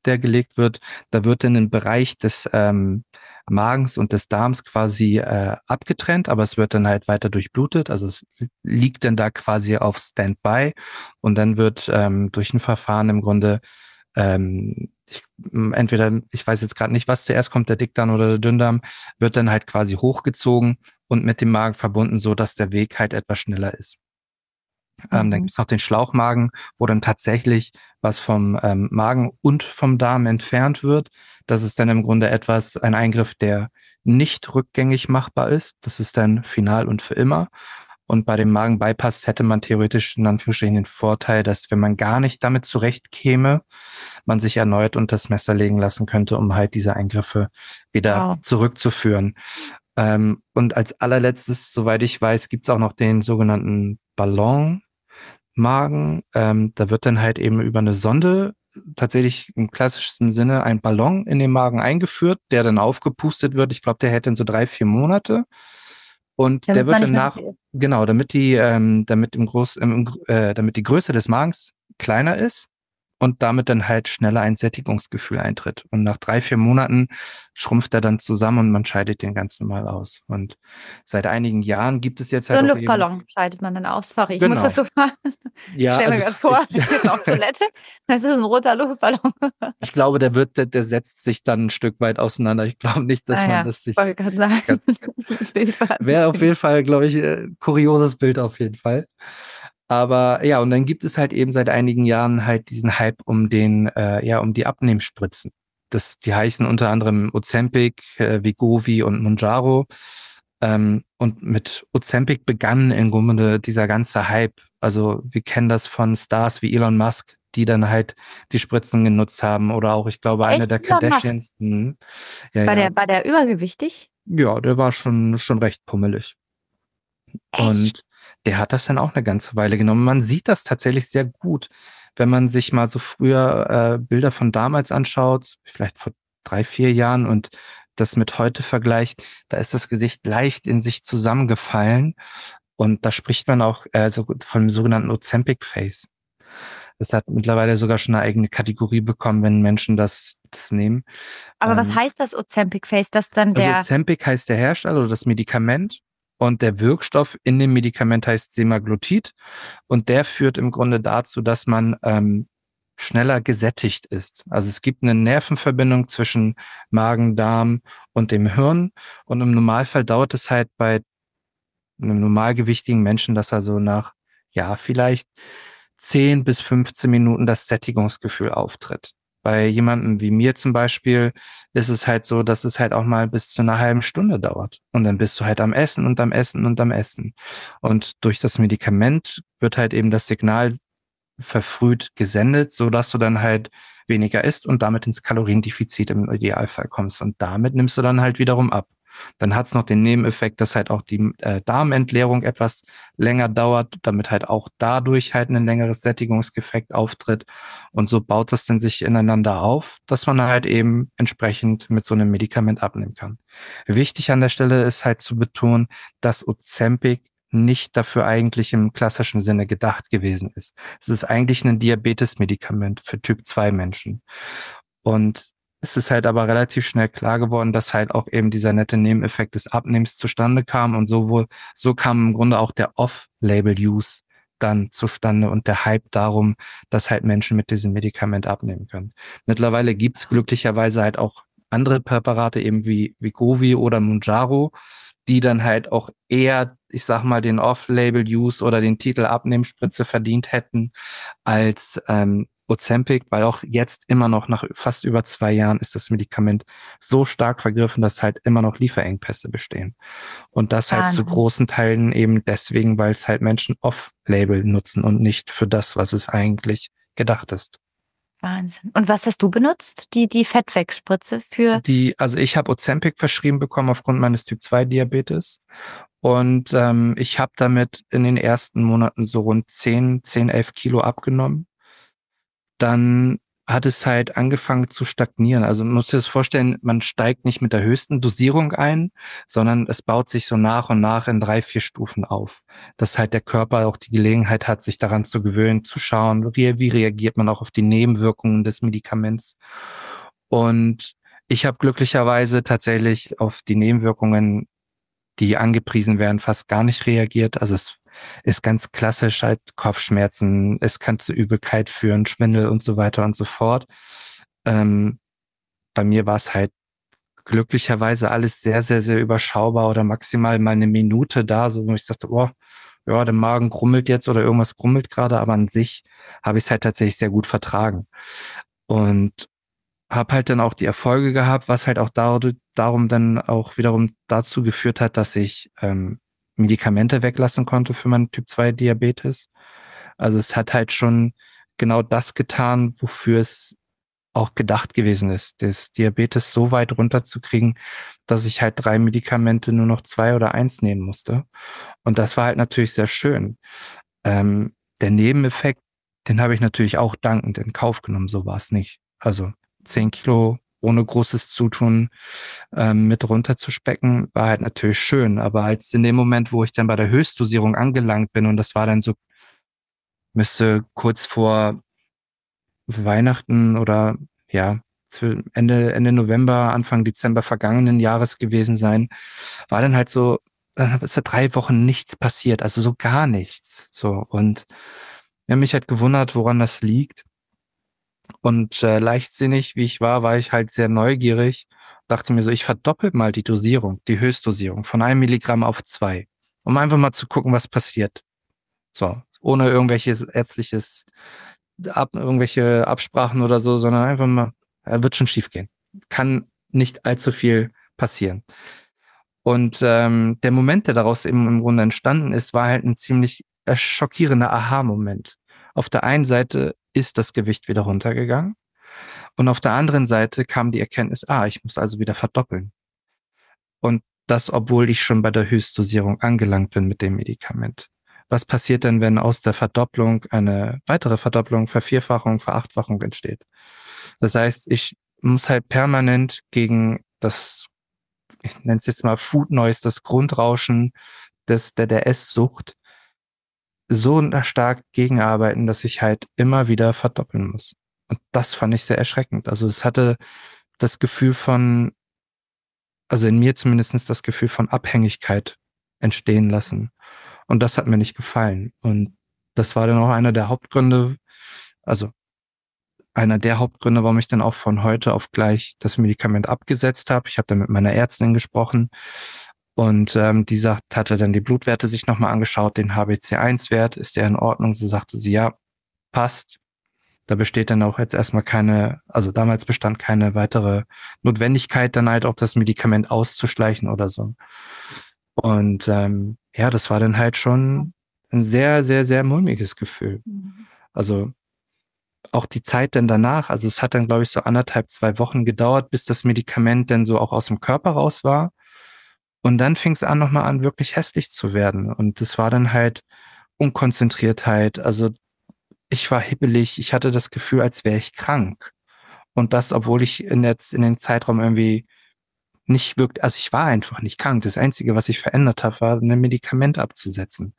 der gelegt wird, da wird in den Bereich des ähm, Magens und des Darms quasi äh, abgetrennt, aber es wird dann halt weiter durchblutet, also es liegt dann da quasi auf Standby und dann wird ähm, durch ein Verfahren im Grunde ähm, ich, entweder, ich weiß jetzt gerade nicht, was zuerst kommt, der Dickdarm oder der Dünndarm, wird dann halt quasi hochgezogen und mit dem Magen verbunden, so dass der Weg halt etwas schneller ist. Ähm, dann Mhm. gibt's noch den Schlauchmagen, wo dann tatsächlich was vom ähm, Magen und vom Darm entfernt wird. Das ist dann im Grunde etwas, ein Eingriff, der nicht rückgängig machbar ist. Das ist dann final und für immer. Und bei dem Magenbypass hätte man theoretisch in Anführungsstrichen den Vorteil, dass wenn man gar nicht damit zurechtkäme, man sich erneut unter das Messer legen lassen könnte, um halt diese Eingriffe wieder Wow. zurückzuführen. Ähm, und als allerletztes, soweit ich weiß, gibt's auch noch den sogenannten Ballon. Magen. Ähm, da wird dann halt eben über eine Sonde tatsächlich im klassischsten Sinne ein Ballon in den Magen eingeführt, der dann aufgepustet wird. Ich glaube, der hält dann so drei, vier Monate. Und der Damit wird man dann nicht mehr nach, so viel. genau, damit die, ähm, damit im Groß, im, äh, damit die Größe des Magens kleiner ist und damit dann halt schneller ein Sättigungsgefühl eintritt. Und nach drei, vier Monaten schrumpft er dann zusammen und man scheidet den ganz normal aus. Und seit einigen Jahren gibt es jetzt So halt ein auch eben, Luftballon scheidet man dann aus. Sorry, ich muss das genau, so fahren. Ich ja, stelle mir also gerade ich, vor, hier ist auch Toilette. Das ist ein roter Luftballon. ich glaube, der wird, der, der setzt sich dann ein Stück weit auseinander. Ich glaube nicht, dass Ah man ja, das sich, wollte gerade sagen. ganz, Das Bild war ein wäre auf bisschen. jeden Fall, glaube ich, ein kurioses Bild auf jeden Fall. Aber ja, und dann gibt es halt eben seit einigen Jahren halt diesen Hype um den, äh, ja, um die Abnehmspritzen. Das, die heißen unter anderem Ozempic, äh, Wegovy und Mounjaro. Ähm, und mit Ozempic begann im Grunde dieser ganze Hype. Also wir kennen das von Stars wie Elon Musk, die dann halt die Spritzen genutzt haben. Oder auch, ich glaube, einer Echt der Elon Musk? Kardashians. Hm, ja, War ja. der, war der übergewichtig? Ja, der war schon, schon recht pummelig. Echt? Und der hat das dann auch eine ganze Weile genommen. Man sieht das tatsächlich sehr gut, wenn man sich mal so früher äh, Bilder von damals anschaut, vielleicht vor drei, vier Jahren und das mit heute vergleicht, da ist das Gesicht leicht in sich zusammengefallen. Und da spricht man auch äh, so vom sogenannten Ozempic Face. Das hat mittlerweile sogar schon eine eigene Kategorie bekommen, wenn Menschen das, das nehmen. Aber was Ähm, heißt das Ozempic Face? Dass dann also der. Ozempic heißt der Hersteller oder das Medikament und der Wirkstoff in dem Medikament heißt Semaglutid und der führt im Grunde dazu, dass man ähm, schneller gesättigt ist. Also es gibt eine Nervenverbindung zwischen Magen, Darm und dem Hirn und im Normalfall dauert es halt bei einem normalgewichtigen Menschen, dass er so nach, ja, vielleicht zehn bis fünfzehn Minuten das Sättigungsgefühl auftritt. Bei jemandem wie mir zum Beispiel ist es halt so, dass es halt auch mal bis zu einer halben Stunde dauert. Und dann bist du halt am Essen und am Essen und am Essen. Und durch das Medikament wird halt eben das Signal verfrüht gesendet, so dass du dann halt weniger isst und damit ins Kaloriendefizit im Idealfall kommst. Und damit nimmst du dann halt wiederum ab. Dann hat's noch den Nebeneffekt, dass halt auch die äh, Darmentleerung etwas länger dauert, damit halt auch dadurch halt ein längeres Sättigungseffekt auftritt. Und so baut das dann sich ineinander auf, dass man halt eben entsprechend mit so einem Medikament abnehmen kann. Wichtig an der Stelle ist halt zu betonen, dass Ozempic nicht dafür eigentlich im klassischen Sinne gedacht gewesen ist. Es ist eigentlich ein Diabetes-Medikament für Typ zwei Menschen. Und es ist halt aber relativ schnell klar geworden, dass halt auch eben dieser nette Nebeneffekt des Abnehmens zustande kam und so wohl, so kam im Grunde auch der Off-Label-Use dann zustande und der Hype darum, dass halt Menschen mit diesem Medikament abnehmen können. Mittlerweile gibt's glücklicherweise halt auch andere Präparate eben wie Wegovy oder Mounjaro, die dann halt auch eher, ich sag mal, den Off-Label-Use oder den Titel Abnehmspritze verdient hätten als ähm, Ozempic, weil auch jetzt immer noch nach fast über zwei Jahren ist das Medikament so stark vergriffen, dass halt immer noch Lieferengpässe bestehen. Und das halt zu Wahnsinn. großen Teilen eben deswegen, weil es halt Menschen Off-Label nutzen und nicht für das, was es eigentlich gedacht ist. Wahnsinn. Und was hast du benutzt? Die, die Fettwegspritze für. Die, also ich habe Ozempic verschrieben bekommen aufgrund meines Typ zwei Diabetes. Und ähm, ich habe damit in den ersten Monaten so rund zehn, zehn, elf Kilo abgenommen. Dann hat es halt angefangen zu stagnieren. Also man muss sich das vorstellen, man steigt nicht mit der höchsten Dosierung ein, sondern es baut sich so nach und nach in drei, vier Stufen auf. Dass halt der Körper auch die Gelegenheit hat, sich daran zu gewöhnen, zu schauen, wie, wie reagiert man auch auf die Nebenwirkungen des Medikaments. Und ich habe glücklicherweise tatsächlich auf die Nebenwirkungen, die angepriesen werden, fast gar nicht reagiert. Also es ist ganz klassisch halt Kopfschmerzen, es kann zu Übelkeit führen, Schwindel und so weiter und so fort. Ähm, bei mir war es halt glücklicherweise alles sehr, sehr, sehr überschaubar oder maximal mal eine Minute da, so wo ich sagte, boah, ja, der Magen grummelt jetzt oder irgendwas grummelt gerade, aber an sich habe ich es halt tatsächlich sehr gut vertragen. Und habe halt dann auch die Erfolge gehabt, was halt auch dadurch, darum dann auch wiederum dazu geführt hat, dass ich ähm, Medikamente weglassen konnte für meinen Typ zwei Diabetes. Also es hat halt schon genau das getan, wofür es auch gedacht gewesen ist, das Diabetes so weit runterzukriegen, dass ich halt drei Medikamente nur noch zwei oder eins nehmen musste. Und das war halt natürlich sehr schön. Ähm, der Nebeneffekt, den habe ich natürlich auch dankend in Kauf genommen, so war es nicht. Also zehn Kilo ohne großes Zutun ähm, mit runterzuspecken, war halt natürlich schön. Aber als in dem Moment, wo ich dann bei der Höchstdosierung angelangt bin, und das war dann so, müsste kurz vor Weihnachten oder ja, Ende, Ende November, Anfang Dezember vergangenen Jahres gewesen sein, war dann halt so, dann ist da drei Wochen nichts passiert, also so gar nichts. So, und ich habe mich halt gewundert, woran das liegt. Und äh, leichtsinnig, wie ich war, war ich halt sehr neugierig, dachte mir so, ich verdoppel mal die Dosierung, die Höchstdosierung von einem Milligramm auf zwei, um einfach mal zu gucken, was passiert. So, ohne irgendwelches ärztliches, ab, irgendwelche Absprachen oder so, sondern einfach mal, er wird schon schief gehen. Kann nicht allzu viel passieren. Und ähm, der Moment, der daraus eben im Grunde entstanden ist, war halt ein ziemlich äh, schockierender Aha-Moment. Auf der einen Seite ist das Gewicht wieder runtergegangen und auf der anderen Seite kam die Erkenntnis, ah, ich muss also wieder verdoppeln. Und das, obwohl ich schon bei der Höchstdosierung angelangt bin mit dem Medikament. Was passiert denn, wenn aus der Verdopplung eine weitere Verdopplung, Vervierfachung, Verachtfachung entsteht? Das heißt, ich muss halt permanent gegen das, ich nenne es jetzt mal Food Noise, das Grundrauschen des, der, der Esssucht, so stark gegenarbeiten, dass ich halt immer wieder verdoppeln muss. Und das fand ich sehr erschreckend. Also es hatte das Gefühl von, also in mir zumindest das Gefühl von Abhängigkeit entstehen lassen. Und das hat mir nicht gefallen. Und das war dann auch einer der Hauptgründe, also einer der Hauptgründe, warum ich dann auch von heute auf gleich das Medikament abgesetzt habe. Ich habe dann mit meiner Ärztin gesprochen und ähm, die sagt, hatte dann die Blutwerte sich nochmal angeschaut, den H b C eins Wert, ist der in Ordnung? So sagte sie, ja, passt. Da besteht dann auch jetzt erstmal keine, also damals bestand keine weitere Notwendigkeit, dann halt auch das Medikament auszuschleichen oder so. Und ähm, ja, das war dann halt schon ein sehr, sehr, sehr mulmiges Gefühl. Mhm. Also auch die Zeit dann danach, also es hat dann, glaube ich, so anderthalb, zwei Wochen gedauert, bis das Medikament dann so auch aus dem Körper raus war. Und dann fing es an, nochmal an, wirklich hässlich zu werden. Und das war dann halt Unkonzentriertheit. Also ich war hibbelig, ich hatte das Gefühl, als wäre ich krank. Und das, obwohl ich in, der, in den Zeitraum irgendwie nicht wirkt, also ich war einfach nicht krank. Das Einzige, was ich verändert habe, war, ein Medikament abzusetzen.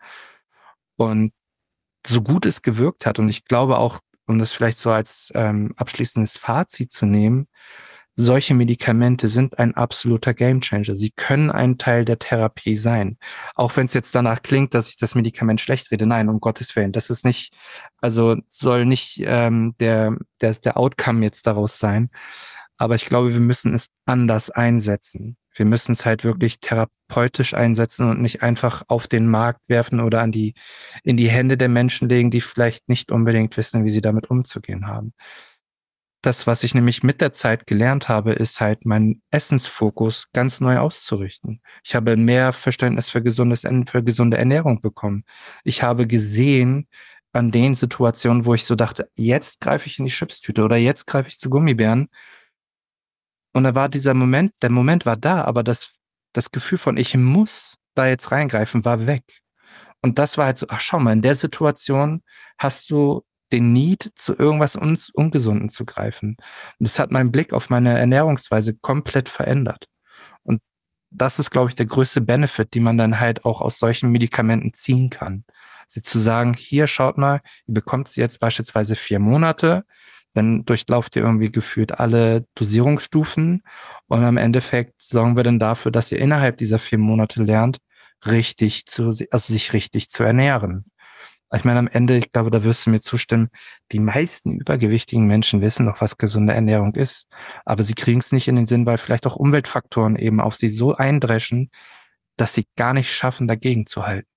Und so gut es gewirkt hat, und ich glaube auch, um das vielleicht so als ähm, abschließendes Fazit zu nehmen, solche Medikamente sind ein absoluter Gamechanger. Sie können ein Teil der Therapie sein. Auch wenn es jetzt danach klingt, dass ich das Medikament schlecht rede. Nein, um Gottes Willen. Das ist nicht, also soll nicht ähm, der, der, der Outcome jetzt daraus sein. Aber ich glaube, wir müssen es anders einsetzen. Wir müssen es halt wirklich therapeutisch einsetzen und nicht einfach auf den Markt werfen oder an die, in die Hände der Menschen legen, die vielleicht nicht unbedingt wissen, wie sie damit umzugehen haben. Das, was ich nämlich mit der Zeit gelernt habe, ist halt meinen Essensfokus ganz neu auszurichten. Ich habe mehr Verständnis für gesundes, für gesunde Ernährung bekommen. Ich habe gesehen an den Situationen, wo ich so dachte, jetzt greife ich in die Chipstüte oder jetzt greife ich zu Gummibären. Und da war dieser Moment, der Moment war da, aber das, das Gefühl von ich muss da jetzt reingreifen, war weg. Und das war halt so, ach schau mal, in der Situation hast du den Need, zu irgendwas uns Ungesunden zu greifen. Und das hat meinen Blick auf meine Ernährungsweise komplett verändert. Und das ist, glaube ich, der größte Benefit, die man dann halt auch aus solchen Medikamenten ziehen kann. Sie zu sagen, hier, schaut mal, ihr bekommt sie jetzt beispielsweise vier Monate, dann durchlauft ihr irgendwie gefühlt alle Dosierungsstufen und am Endeffekt sorgen wir dann dafür, dass ihr innerhalb dieser vier Monate lernt, richtig zu, also sich richtig zu ernähren. Ich meine, am Ende, ich glaube, da wirst du mir zustimmen, die meisten übergewichtigen Menschen wissen doch, was gesunde Ernährung ist. Aber sie kriegen es nicht in den Sinn, weil vielleicht auch Umweltfaktoren eben auf sie so eindreschen, dass sie gar nicht schaffen, dagegen zu halten.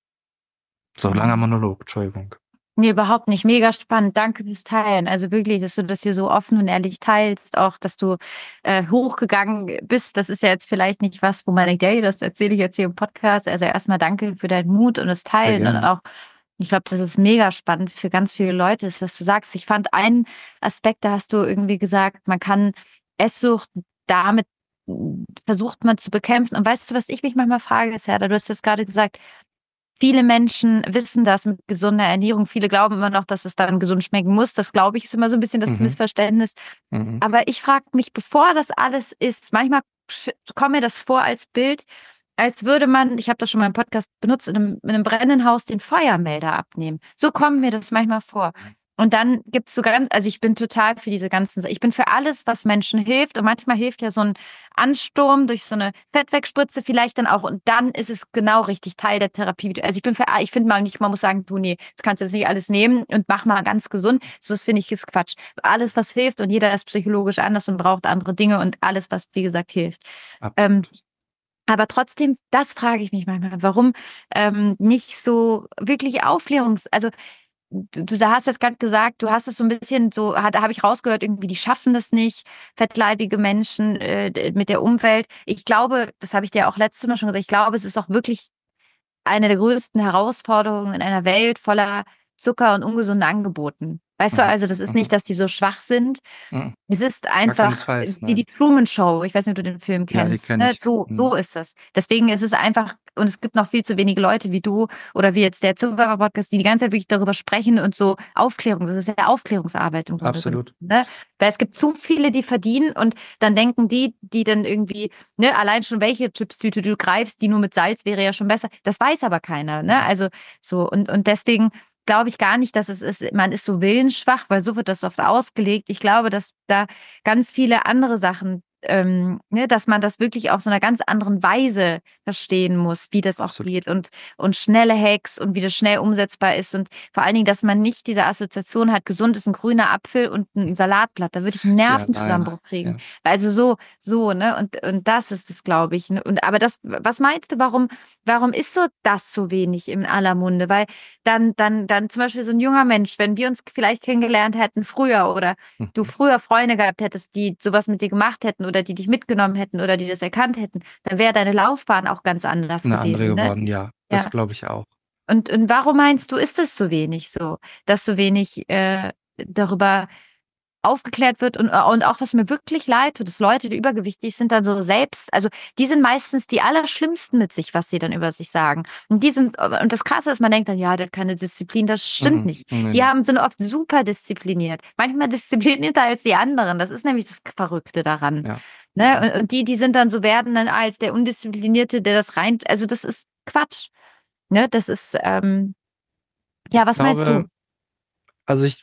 So, langer Monolog, Entschuldigung. Nee, überhaupt nicht. Mega spannend. Danke fürs Teilen. Also wirklich, dass du das hier so offen und ehrlich teilst. Auch, dass du äh, hochgegangen bist. Das ist ja jetzt vielleicht nicht was, wo man denkt, hey, das erzähle ich jetzt hier im Podcast. Also erstmal danke für deinen Mut und das Teilen. Und auch, ich glaube, das ist mega spannend für ganz viele Leute, ist, was du sagst. Ich fand einen Aspekt, da hast du irgendwie gesagt, man kann Esssucht damit versucht man zu bekämpfen. Und weißt du, was ich mich manchmal frage, ist, Herr, du hast jetzt gerade gesagt, viele Menschen wissen das mit gesunder Ernährung. Viele glauben immer noch, dass es dann gesund schmecken muss. Das, glaube ich, ist immer so ein bisschen das mhm. Missverständnis. Mhm. Aber ich frage mich, bevor das alles ist, manchmal kommt mir das vor als Bild, als würde man, ich habe das schon mal im Podcast benutzt, in einem, in einem brennenden Haus den Feuermelder abnehmen. So kommt mir das manchmal vor. Und dann gibt's so ganz, also ich bin total für diese ganzen, ich bin für alles, was Menschen hilft. Und manchmal hilft ja so ein Ansturm durch so eine Fettwegspritze vielleicht dann auch. Und dann ist es genau richtig Teil der Therapie. Also ich bin für, ich finde mal nicht, man muss sagen, du, nee, das kannst du jetzt nicht alles nehmen und mach mal ganz gesund. So, das finde ich ist Quatsch. Alles, was hilft und jeder ist psychologisch anders und braucht andere Dinge und alles, was, wie gesagt, hilft. Ähm, aber trotzdem, das frage ich mich manchmal, warum ähm, nicht so wirklich Aufklärungs-, also Du, du hast jetzt gerade gesagt, du hast es so ein bisschen so, da habe ich rausgehört, irgendwie, die schaffen das nicht, fettleibige Menschen äh, mit der Umwelt. Ich glaube, das habe ich dir auch letztes Mal schon gesagt, ich glaube, es ist auch wirklich eine der größten Herausforderungen in einer Welt voller Zucker und ungesunden Angeboten. Weißt mhm. du, also das ist nicht, dass die so schwach sind. Mhm. Es ist einfach Weiß, wie die Truman Show. Ich weiß nicht, ob du den Film kennst. Ja, die kenn ich. So, mhm. so ist es. Deswegen ist es einfach, und es gibt noch viel zu wenige Leute wie du oder wie jetzt der Zucker-Podcast, die die ganze Zeit wirklich darüber sprechen und so Aufklärung. Das ist ja Aufklärungsarbeit im Grunde. Absolut. Ne? Weil es gibt zu viele, die verdienen und dann denken die, die dann irgendwie, ne, allein schon welche Chipstüte du greifst, die nur mit Salz wäre ja schon besser. Das weiß aber keiner. Ne? Also so, und, und deswegen glaube ich gar nicht, dass es ist, man ist so willensschwach, weil so wird das oft ausgelegt. Ich glaube, dass da ganz viele andere Sachen, ähm, ne, dass man das wirklich auf so einer ganz anderen Weise verstehen muss, wie das auch Absolut. geht und, und schnelle Hacks und wie das schnell umsetzbar ist und vor allen Dingen, dass man nicht diese Assoziation hat, gesund ist ein grüner Apfel und ein Salatblatt, da würde ich einen Nervenzusammenbruch ja, kriegen. Ja. Also so, so, ne, und, und das ist es, glaube ich. Und, aber das, was meinst du, warum, warum ist so das so wenig in aller Munde? Weil dann, dann, dann zum Beispiel so ein junger Mensch, wenn wir uns vielleicht kennengelernt hätten früher oder mhm. du früher Freunde gehabt hättest, die sowas mit dir gemacht hätten oder die dich mitgenommen hätten oder die das erkannt hätten, dann wäre deine Laufbahn auch ganz anders Eine gewesen. andere geworden, ne? ja. Das ja. glaube ich auch. Und, und warum meinst du, ist es so wenig so, dass so wenig äh, darüber aufgeklärt wird und, und auch was mir wirklich leid tut, dass Leute, die übergewichtig sind, dann so selbst, also die sind meistens die Allerschlimmsten mit sich, was sie dann über sich sagen. Und die sind, und das Krasse ist, man denkt dann, ja, der hat keine Disziplin, das stimmt mhm. nicht. Mhm. Die haben, sind oft super diszipliniert. Manchmal disziplinierter als die anderen. Das ist nämlich das Verrückte daran. Ja. Ne? Und, und die, die sind dann so, werden dann als der Undisziplinierte, der das rein, also das ist Quatsch. Ne? Das ist, ähm, ja, was glaube, meinst du? Also ich,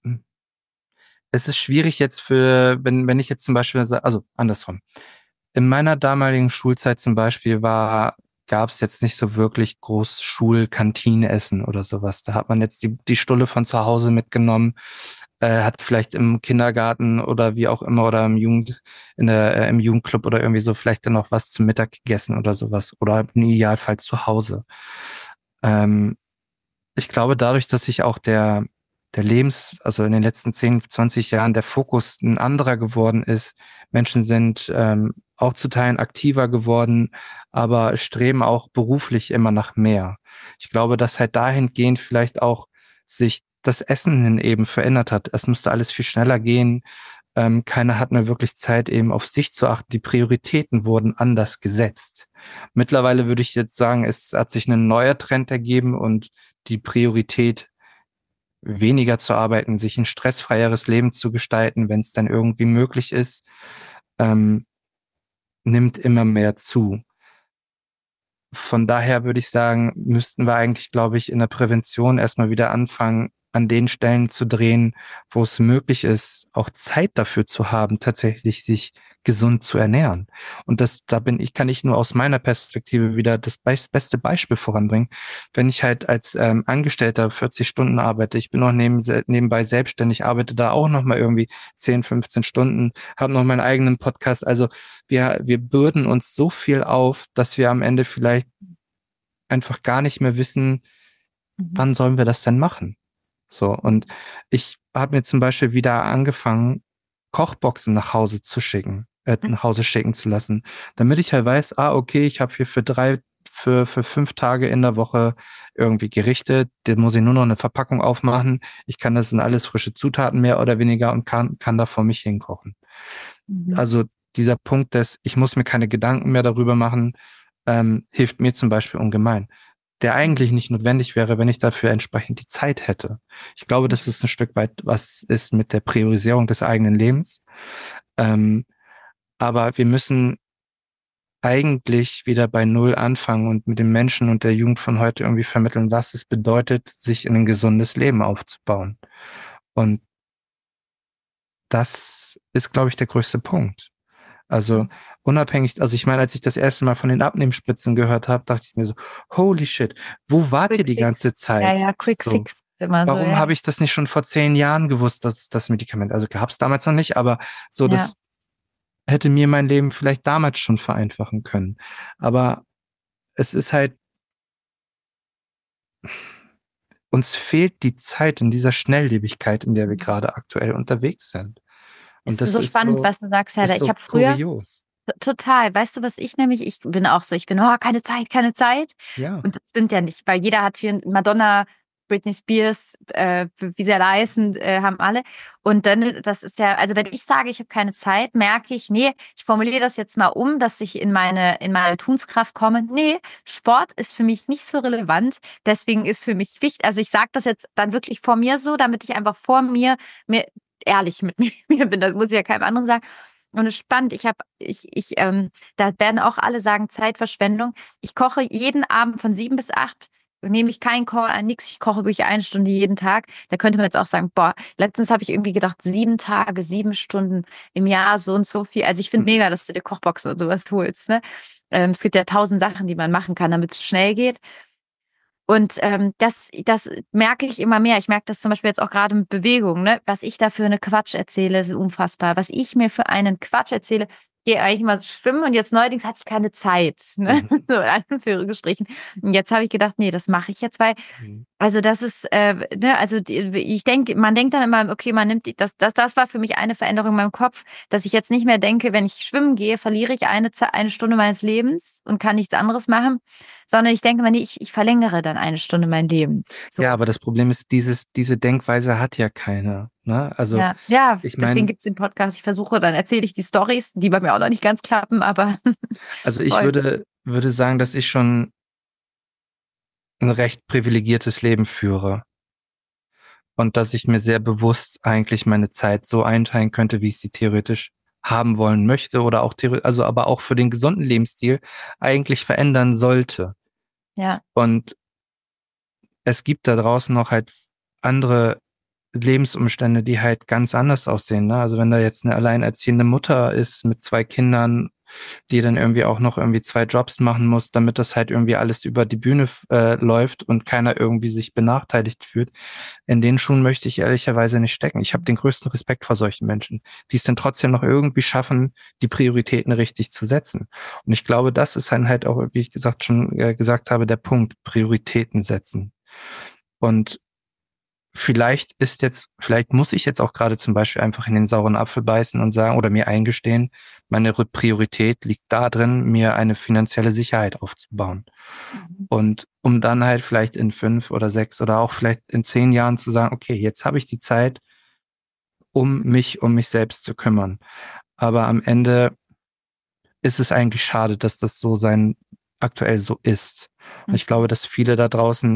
es ist schwierig jetzt für, wenn, wenn ich jetzt zum Beispiel sage, also andersrum. In meiner damaligen Schulzeit zum Beispiel war, gab es jetzt nicht so wirklich groß Schulkantinenessen oder sowas. Da hat man jetzt die, die Stulle von zu Hause mitgenommen, äh, hat vielleicht im Kindergarten oder wie auch immer oder im Jugend, in der, äh, im Jugendclub oder irgendwie so vielleicht dann noch was zum Mittag gegessen oder sowas. Oder im Idealfall zu Hause. Ähm, ich glaube, dadurch, dass sich auch der der Lebens, also in den letzten zehn, zwanzig Jahren der Fokus ein anderer geworden ist. Menschen sind ähm, auch zu Teilen aktiver geworden, aber streben auch beruflich immer nach mehr. Ich glaube, dass halt dahingehend vielleicht auch sich das Essen hin eben verändert hat. Es musste alles viel schneller gehen. Ähm, keiner hat mehr wirklich Zeit, eben auf sich zu achten. Die Prioritäten wurden anders gesetzt. Mittlerweile würde ich jetzt sagen, es hat sich ein neuer Trend ergeben und die Priorität weniger zu arbeiten, sich ein stressfreieres Leben zu gestalten, wenn es dann irgendwie möglich ist, ähm, nimmt immer mehr zu. Von daher würde ich sagen, müssten wir eigentlich, glaube ich, in der Prävention erstmal wieder anfangen, an den Stellen zu drehen, wo es möglich ist, auch Zeit dafür zu haben, tatsächlich sich gesund zu ernähren. Und das, da bin ich, kann ich nur aus meiner Perspektive wieder das beste Beispiel voranbringen. Wenn ich halt als ähm, Angestellter vierzig Stunden arbeite, ich bin noch neben, nebenbei selbstständig, arbeite da auch noch mal irgendwie zehn, fünfzehn Stunden, habe noch meinen eigenen Podcast. Also wir, wir bürden uns so viel auf, dass wir am Ende vielleicht einfach gar nicht mehr wissen, Mhm. wann sollen wir das denn machen? So, und ich habe mir zum Beispiel wieder angefangen, Kochboxen nach Hause zu schicken, äh, nach Hause schicken zu lassen, damit ich halt weiß, ah, okay, ich habe hier für drei, für, für fünf Tage in der Woche irgendwie Gerichte, da muss ich nur noch eine Verpackung aufmachen, ich kann das in alles frische Zutaten mehr oder weniger und kann, kann da vor mich hinkochen. Mhm. Also dieser Punkt des, ich muss mir keine Gedanken mehr darüber machen, ähm, hilft mir zum Beispiel ungemein, der eigentlich nicht notwendig wäre, wenn ich dafür entsprechend die Zeit hätte. Ich glaube, dass es ein Stück weit was ist mit der Priorisierung des eigenen Lebens. Ähm, aber wir müssen eigentlich wieder bei Null anfangen und mit den Menschen und der Jugend von heute irgendwie vermitteln, was es bedeutet, sich in ein gesundes Leben aufzubauen. Und das ist, glaube ich, der größte Punkt. Also unabhängig, also ich meine, als ich das erste Mal von den Abnehmspritzen gehört habe, dachte ich mir so, holy shit, wo wart ihr Quick die Fix. ganze Ja, Zeit? ja, Quick So, Fix immer so, warum ja. habe ich das nicht schon vor zehn Jahren gewusst, dass es das Medikament, also gab es damals noch nicht, aber so, Ja. das hätte mir mein Leben vielleicht damals schon vereinfachen können. Aber es ist halt, uns fehlt die Zeit in dieser Schnelllebigkeit, in der wir gerade aktuell unterwegs sind. Und Ist das so ist spannend, so, was du sagst, Herr. ist Ich so habe früher kurios. T- Total. Weißt du, was ich nämlich, ich bin auch so, ich bin, oh, keine Zeit, keine Zeit. Ja. Und das stimmt ja nicht, weil jeder hat für Madonna, Britney Spears, äh, wie sie alle heißen, äh, haben alle. Und dann, das ist ja, also wenn ich sage, ich habe keine Zeit, merke ich, nee, ich formuliere das jetzt mal um, dass ich in meine, in meine Tunskraft komme. Nee, Sport ist für mich nicht so relevant. Deswegen ist für mich wichtig, also ich sage das jetzt dann wirklich vor mir so, damit ich einfach vor mir, mir ehrlich mit mir bin. Das muss ich ja keinem anderen sagen. Und es ist spannend. Ich habe, ich, ich, ähm, da werden auch alle sagen, Zeitverschwendung. Ich koche jeden Abend von sieben bis acht, nehme ich keinen Koch an, nix. Ich koche wirklich eine Stunde jeden Tag. Da könnte man jetzt auch sagen, boah, letztens habe ich irgendwie gedacht, sieben Tage, sieben Stunden im Jahr, so und so viel. Also ich finde mega, dass du dir Kochboxen und sowas holst, ne? Ähm, es gibt ja tausend Sachen, die man machen kann, damit es schnell geht. Und ähm, das, das merke ich immer mehr. Ich merke das zum Beispiel jetzt auch gerade mit Bewegung, ne? Was ich da für eine Quatsch erzähle, ist unfassbar. Was ich mir für einen Quatsch erzähle, gehe eigentlich mal schwimmen und jetzt neuerdings hatte ich keine Zeit, ne? Mhm. So in Anführungsstrichen. Und jetzt habe ich gedacht, nee, das mache ich jetzt, weil Mhm. also das ist, äh, ne, also die, ich denke, man denkt dann immer, okay, man nimmt die, das, das, das war für mich eine Veränderung in meinem Kopf, dass ich jetzt nicht mehr denke, wenn ich schwimmen gehe, verliere ich eine, Ze- eine Stunde meines Lebens und kann nichts anderes machen, sondern ich denke mir, nee, ich, ich verlängere dann eine Stunde mein Leben. Ja, So, aber das Problem ist, dieses, diese Denkweise hat ja keiner. Ne? Also, ja, ja, ich deswegen meine, gibt's den Podcast. Ich versuche, dann erzähle ich die Stories, die bei mir auch noch nicht ganz klappen, aber also ich voll. würde, würde sagen, dass ich schon ein recht privilegiertes Leben führe und dass ich mir sehr bewusst eigentlich meine Zeit so einteilen könnte, wie ich sie theoretisch haben wollen möchte oder auch theoretisch, also aber auch für den gesunden Lebensstil eigentlich verändern sollte. Ja. Und es gibt da draußen noch halt andere Lebensumstände, die halt ganz anders aussehen. Ne? Also wenn da jetzt eine alleinerziehende Mutter ist mit zwei Kindern, die dann irgendwie auch noch irgendwie zwei Jobs machen muss, damit das halt irgendwie alles über die Bühne äh, läuft und keiner irgendwie sich benachteiligt fühlt. In den Schuhen möchte ich ehrlicherweise nicht stecken. Ich habe den größten Respekt vor solchen Menschen, die es dann trotzdem noch irgendwie schaffen, die Prioritäten richtig zu setzen. Und ich glaube, das ist dann halt auch, wie ich gesagt schon äh, gesagt habe, der Punkt, Prioritäten setzen. Und vielleicht ist jetzt, vielleicht muss ich jetzt auch gerade zum Beispiel einfach in den sauren Apfel beißen und sagen oder mir eingestehen, meine Priorität liegt da drin, mir eine finanzielle Sicherheit aufzubauen. Mhm. Und um dann halt vielleicht in fünf oder sechs oder auch vielleicht in zehn Jahren zu sagen, okay, jetzt habe ich die Zeit, um mich um mich selbst zu kümmern. Aber am Ende ist es eigentlich schade, dass das so sein aktuell so ist. Und ich glaube, dass viele da draußen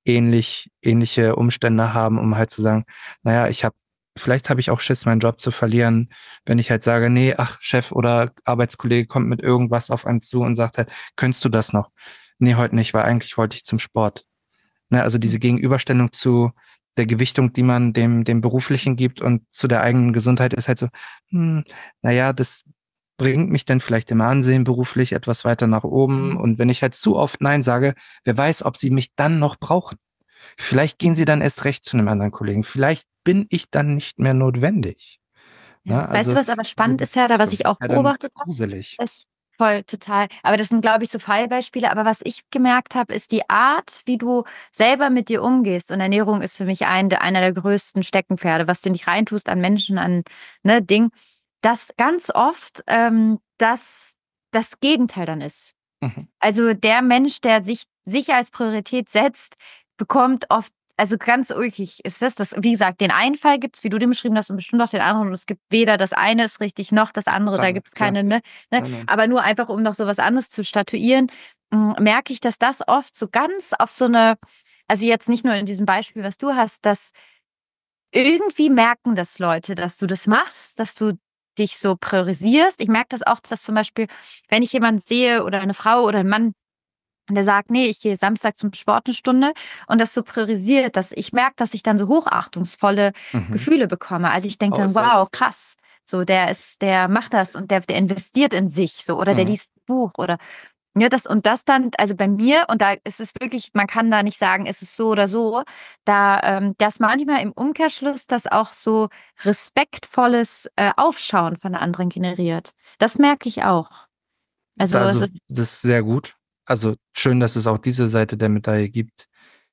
ähnlich, ähnliche Umstände haben, um halt zu sagen, naja, ich habe, vielleicht habe ich auch Schiss, meinen Job zu verlieren, wenn ich halt sage, nee, ach, Chef oder Arbeitskollege kommt mit irgendwas auf einen zu und sagt halt, könntest du das noch? Nee, heute nicht, weil eigentlich wollte ich zum Sport. Ne, also diese Gegenüberstellung zu der Gewichtung, die man dem, dem Beruflichen gibt und zu der eigenen Gesundheit ist halt so, hm, naja, das bringt mich dann vielleicht im Ansehen beruflich etwas weiter nach oben. Und wenn ich halt zu oft Nein sage, wer weiß, ob sie mich dann noch brauchen. Vielleicht gehen sie dann erst recht zu einem anderen Kollegen. Vielleicht bin ich dann nicht mehr notwendig. Ja. Ne? Weißt du, Also was aber so spannend ist, ja, da was ich auch ja dann beobachtet habe, gruselig. ist voll total. Aber das sind, glaube ich, so Fallbeispiele. Aber was ich gemerkt habe, ist die Art, wie du selber mit dir umgehst. Und Ernährung ist für mich ein, einer der größten Steckenpferde, was du nicht reintust an Menschen, an ne, Ding, dass ganz oft ähm, das das Gegenteil dann ist. Mhm. Also der Mensch, der sich sich als Priorität setzt, bekommt oft, also ganz ulkig ist das, das, wie gesagt, den einen Fall gibt's, wie du den beschrieben hast, und bestimmt auch den anderen. Und es gibt weder das eine ist richtig noch das andere, da Sache, gibt's klar. keine, ne, ne? Nein, nein. Aber nur einfach, um noch so was anderes zu statuieren, m, merke ich, dass das oft so ganz auf so eine, also jetzt nicht nur in diesem Beispiel, was du hast, dass irgendwie merken das Leute, dass du das machst, dass du dich so priorisierst. Ich merke das auch, dass zum Beispiel, wenn ich jemanden sehe oder eine Frau oder einen Mann, und der sagt, nee, ich gehe Samstag zum Sport eine Stunde und das so priorisiert, dass ich merke, dass ich dann so hochachtungsvolle Mhm. Gefühle bekomme. Also ich denke Oh, dann, sehr wow, gut. krass. So, der ist, der macht das und der, der investiert in sich, so, oder der Mhm. liest ein Buch oder, ja, das und das dann, also bei mir, und da ist es wirklich, man kann da nicht sagen, es ist so oder so, da, ähm, das manchmal im Umkehrschluss das auch so respektvolles äh, Aufschauen von anderen generiert. Das merke ich auch. Also es Also, ist, das ist sehr gut. Also, schön, dass es auch diese Seite der Medaille gibt.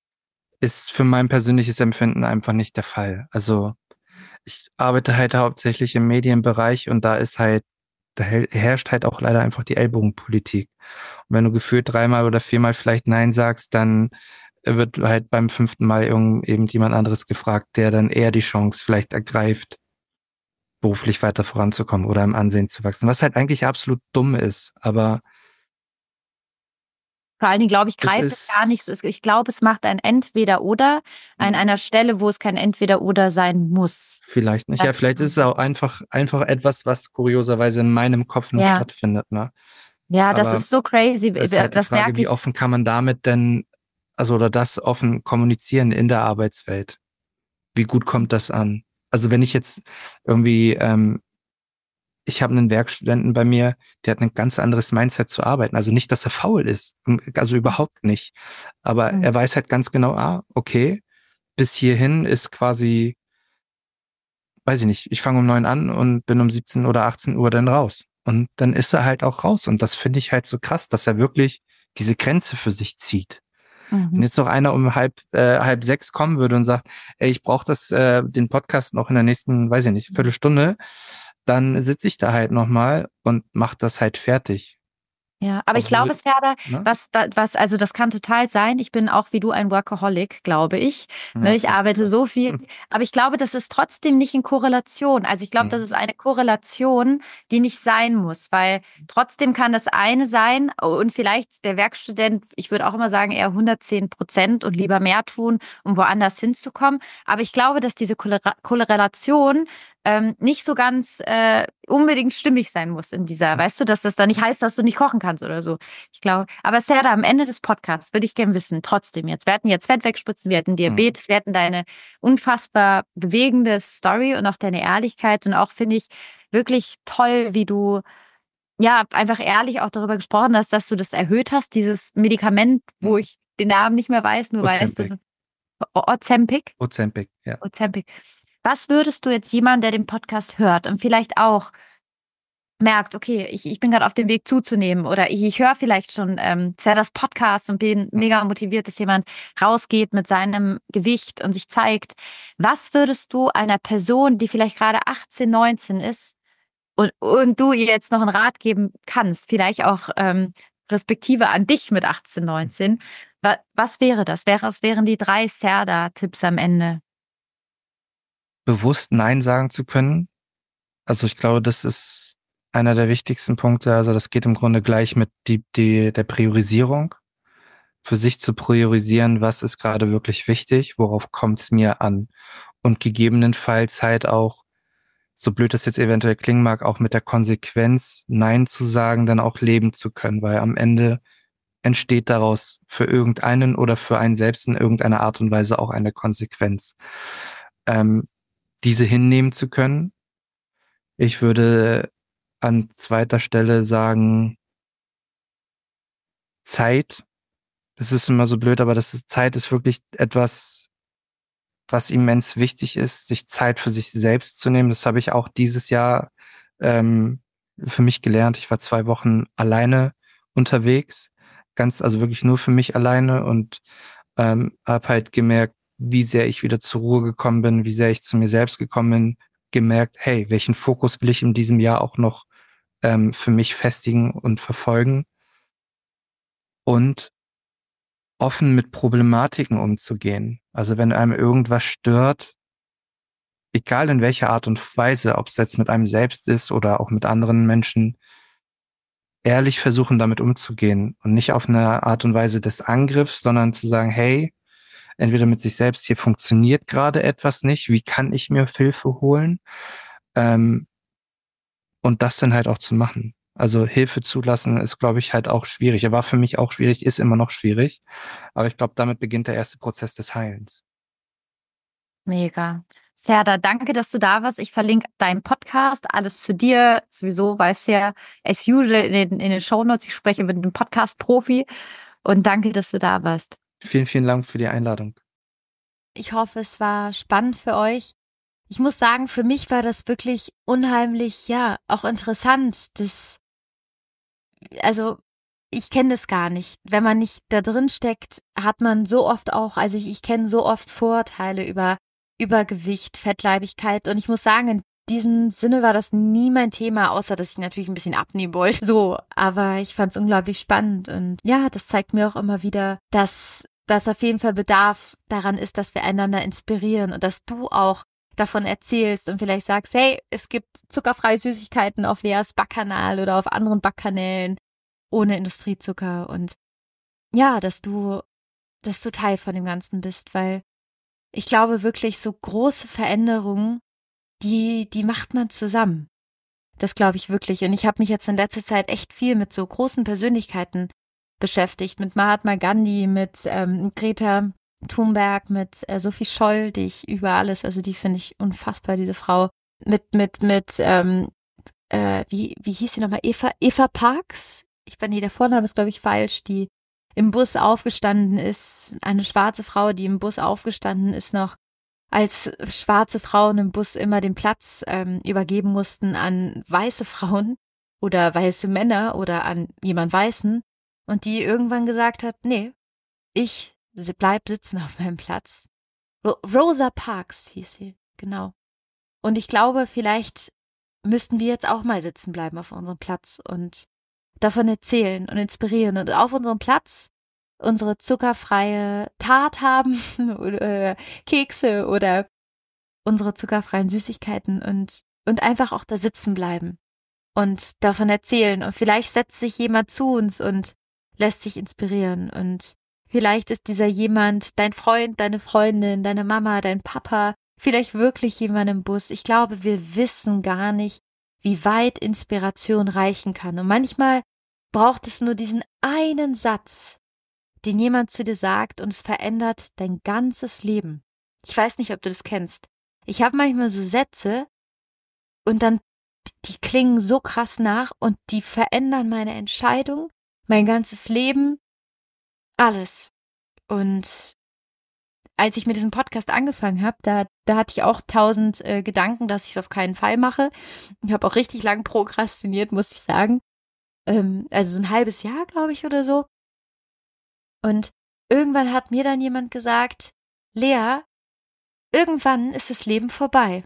Ist für mein persönliches Empfinden einfach nicht der Fall. Also, ich arbeite halt hauptsächlich im Medienbereich und da ist halt, da hel- herrscht halt auch leider einfach die Ellbogenpolitik. Und wenn du gefühlt dreimal oder viermal vielleicht Nein sagst, dann wird halt beim fünften Mal irgend, irgendjemand anderes gefragt, der dann eher die Chance vielleicht ergreift, beruflich weiter voranzukommen oder im Ansehen zu wachsen. Was halt eigentlich absolut dumm ist, aber vor allen Dingen, glaube ich, es greift es gar ist nicht so. Ich glaube, es macht ein Entweder-Oder an einer Stelle, wo es kein Entweder-Oder sein muss. vielleicht nicht. Ja, Das, vielleicht ist es auch einfach, einfach etwas, was kurioserweise in meinem Kopf nur ja, stattfindet, ne? ja, das Aber ist so crazy. es ist halt die Das Frage, merke wie ich. offen kann man damit denn, also oder das offen kommunizieren in der Arbeitswelt? Wie gut kommt das an? Also wenn ich jetzt irgendwie, ähm, ich habe einen Werkstudenten bei mir, der hat ein ganz anderes Mindset zu arbeiten. Also nicht, dass er faul ist, also überhaupt nicht. Aber Hm. er weiß halt ganz genau, ah, okay, bis hierhin ist quasi, weiß ich nicht, ich fange um neun an und bin um siebzehn oder achtzehn Uhr dann raus. Und dann ist er halt auch raus. Und das finde ich halt so krass, dass er wirklich diese Grenze für sich zieht. Wenn Mhm. jetzt noch einer um halb, äh, halb sechs kommen würde und sagt, ey, ich brauche das, äh, den Podcast noch in der nächsten, weiß ich nicht, Viertelstunde, dann sitze ich da halt nochmal und mach das halt fertig. Ja, aber ich glaube, Obwohl, Serda, ne? was, was, also das kann total sein. Ich bin auch wie du ein Workaholic, glaube ich. Ja, Ne, ich okay. arbeite so viel, Hm. aber ich glaube, das ist trotzdem nicht in Korrelation. Also ich glaube, das Hm. ist eine Korrelation, die nicht sein muss, weil trotzdem kann das eine sein und vielleicht der Werkstudent, ich würde auch immer sagen, eher hundertzehn Prozent und lieber mehr tun, um woanders hinzukommen. Aber ich glaube, dass diese Korrela- Korrelation ähm, nicht so ganz äh, unbedingt stimmig sein muss in dieser, weißt du, dass das dann nicht heißt, dass du nicht kochen kannst oder so. Ich glaube, aber Sarah, am Ende des Podcasts würde ich gern wissen, trotzdem jetzt, wir hatten jetzt Fett wegspritzen, wir hatten Hm. Diabetes, wir hatten deine unfassbar bewegende Story und auch deine Ehrlichkeit und auch finde ich wirklich toll, wie du ja einfach ehrlich auch darüber gesprochen hast, dass du das erhöht hast, dieses Medikament, wo Hm. ich den Namen nicht mehr weiß, nur weiß, dass Ozempic. es Ozempic. Ozempic, ja. Ozempic. Was würdest du jetzt jemandem, der den Podcast hört und vielleicht auch merkt, okay, ich, ich bin gerade auf dem Weg zuzunehmen oder ich, ich höre vielleicht schon ähm, das Podcast und bin Hm. mega motiviert, dass jemand rausgeht mit seinem Gewicht und sich zeigt. Was würdest du einer Person, die vielleicht gerade achtzehn, neunzehn ist und, und du ihr jetzt noch einen Rat geben kannst, vielleicht auch ähm, respektive an dich mit achtzehn, neunzehn, wa, was wäre das? Wäre, was wären die drei Serda-Tipps am Ende? Bewusst Nein sagen zu können. Also ich glaube, das ist einer der wichtigsten Punkte. Also das geht im Grunde gleich mit die, die, der Priorisierung. für sich zu priorisieren, was ist gerade wirklich wichtig, worauf kommt es mir an. Und gegebenenfalls halt auch, so blöd das jetzt eventuell klingen mag, auch mit der Konsequenz, Nein zu sagen, dann auch leben zu können, weil am Ende entsteht daraus für irgendeinen oder für einen selbst in irgendeiner Art und Weise auch eine Konsequenz. Ähm, diese hinnehmen zu können. Ich würde an zweiter Stelle sagen, Zeit. Das ist immer so blöd, aber das ist, Zeit ist wirklich etwas, was immens wichtig ist, sich Zeit für sich selbst zu nehmen. Das habe ich auch dieses Jahr ähm, für mich gelernt. Ich war zwei Wochen alleine unterwegs, ganz, also wirklich nur für mich alleine und ähm, habe halt gemerkt, wie sehr ich wieder zur Ruhe gekommen bin, wie sehr ich zu mir selbst gekommen bin, gemerkt, hey, welchen Fokus will ich in diesem Jahr auch noch ähm, für mich festigen und verfolgen und offen mit Problematiken umzugehen. Also wenn einem irgendwas stört, egal in welcher Art und Weise, ob es jetzt mit einem selbst ist oder auch mit anderen Menschen, ehrlich versuchen, damit umzugehen und nicht auf eine Art und Weise des Angriffs, sondern zu sagen, hey, entweder mit sich selbst, hier funktioniert gerade etwas nicht, wie kann ich mir Hilfe holen? Ähm, und das dann halt auch zu machen. Also Hilfe zulassen ist, glaube ich, halt auch schwierig. Er war für mich auch schwierig, ist immer noch schwierig. Aber ich glaube, damit beginnt der erste Prozess des Heilens. Mega. Serda, danke, dass du da warst. Ich verlinke deinen Podcast, alles zu dir. Sowieso weißt du ja, as usual in den, in den Shownotes, ich spreche mit einem Podcast-Profi. Und danke, dass du da warst. Vielen, vielen Dank für die Einladung. Ich hoffe, es war spannend für euch. Ich muss sagen, für mich war das wirklich unheimlich, ja, auch interessant. Das, also, ich kenne das gar nicht. Wenn man nicht da drin steckt, hat man so oft auch, also ich, ich kenne so oft Vorurteile über Übergewicht, Fettleibigkeit. Und ich muss sagen, in diesem Sinne war das nie mein Thema, außer dass ich natürlich ein bisschen abnehmen wollte. So, aber ich fand es unglaublich spannend. Und ja, das zeigt mir auch immer wieder, dass das auf jeden Fall Bedarf daran ist, dass wir einander inspirieren und dass du auch davon erzählst und vielleicht sagst, hey, es gibt zuckerfreie Süßigkeiten auf Leas Backkanal oder auf anderen Backkanälen ohne Industriezucker und ja, dass du, dass du Teil von dem Ganzen bist, weil ich glaube wirklich, so große Veränderungen, die, die macht man zusammen. Das glaube ich wirklich. Und ich habe mich jetzt in letzter Zeit echt viel mit so großen Persönlichkeiten beschäftigt, mit Mahatma Gandhi, mit ähm, Greta Thunberg, mit äh, Sophie Scholl, die ich über alles, also die finde ich unfassbar, diese Frau, mit, mit, mit, ähm, äh, wie, wie hieß sie nochmal, Eva, Eva Parks? Ich bin nee, der Vorname ist, glaube ich, falsch, die im Bus aufgestanden ist, eine schwarze Frau, die im Bus aufgestanden ist, noch als schwarze Frauen im Bus immer den Platz ähm, übergeben mussten an weiße Frauen oder weiße Männer oder an jemand Weißen und die irgendwann gesagt hat, nee, ich bleib sitzen auf meinem Platz. Ro- Rosa Parks hieß sie, genau. Und ich glaube, vielleicht müssten wir jetzt auch mal sitzen bleiben auf unserem Platz und davon erzählen und inspirieren und auf unserem Platz unsere zuckerfreie Tart haben oder Kekse oder unsere zuckerfreien Süßigkeiten und, und einfach auch da sitzen bleiben und davon erzählen. Und vielleicht setzt sich jemand zu uns und lässt sich inspirieren. Und vielleicht ist dieser jemand dein Freund, deine Freundin, deine Mama, dein Papa, vielleicht wirklich jemand im Bus. Ich glaube, wir wissen gar nicht, wie weit Inspiration reichen kann. Und manchmal braucht es nur diesen einen Satz, den jemand zu dir sagt und es verändert dein ganzes Leben. Ich weiß nicht, ob du das kennst. Ich habe manchmal so Sätze und dann, die klingen so krass nach und die verändern meine Entscheidung, mein ganzes Leben, alles. Und als ich mit diesem Podcast angefangen habe, da, da hatte ich auch tausend äh, Gedanken, dass ich es auf keinen Fall mache. Ich habe auch richtig lang prokrastiniert, muss ich sagen. Ähm, also so ein halbes Jahr, glaube ich, oder so. Und irgendwann hat mir dann jemand gesagt, Lea, irgendwann ist das Leben vorbei.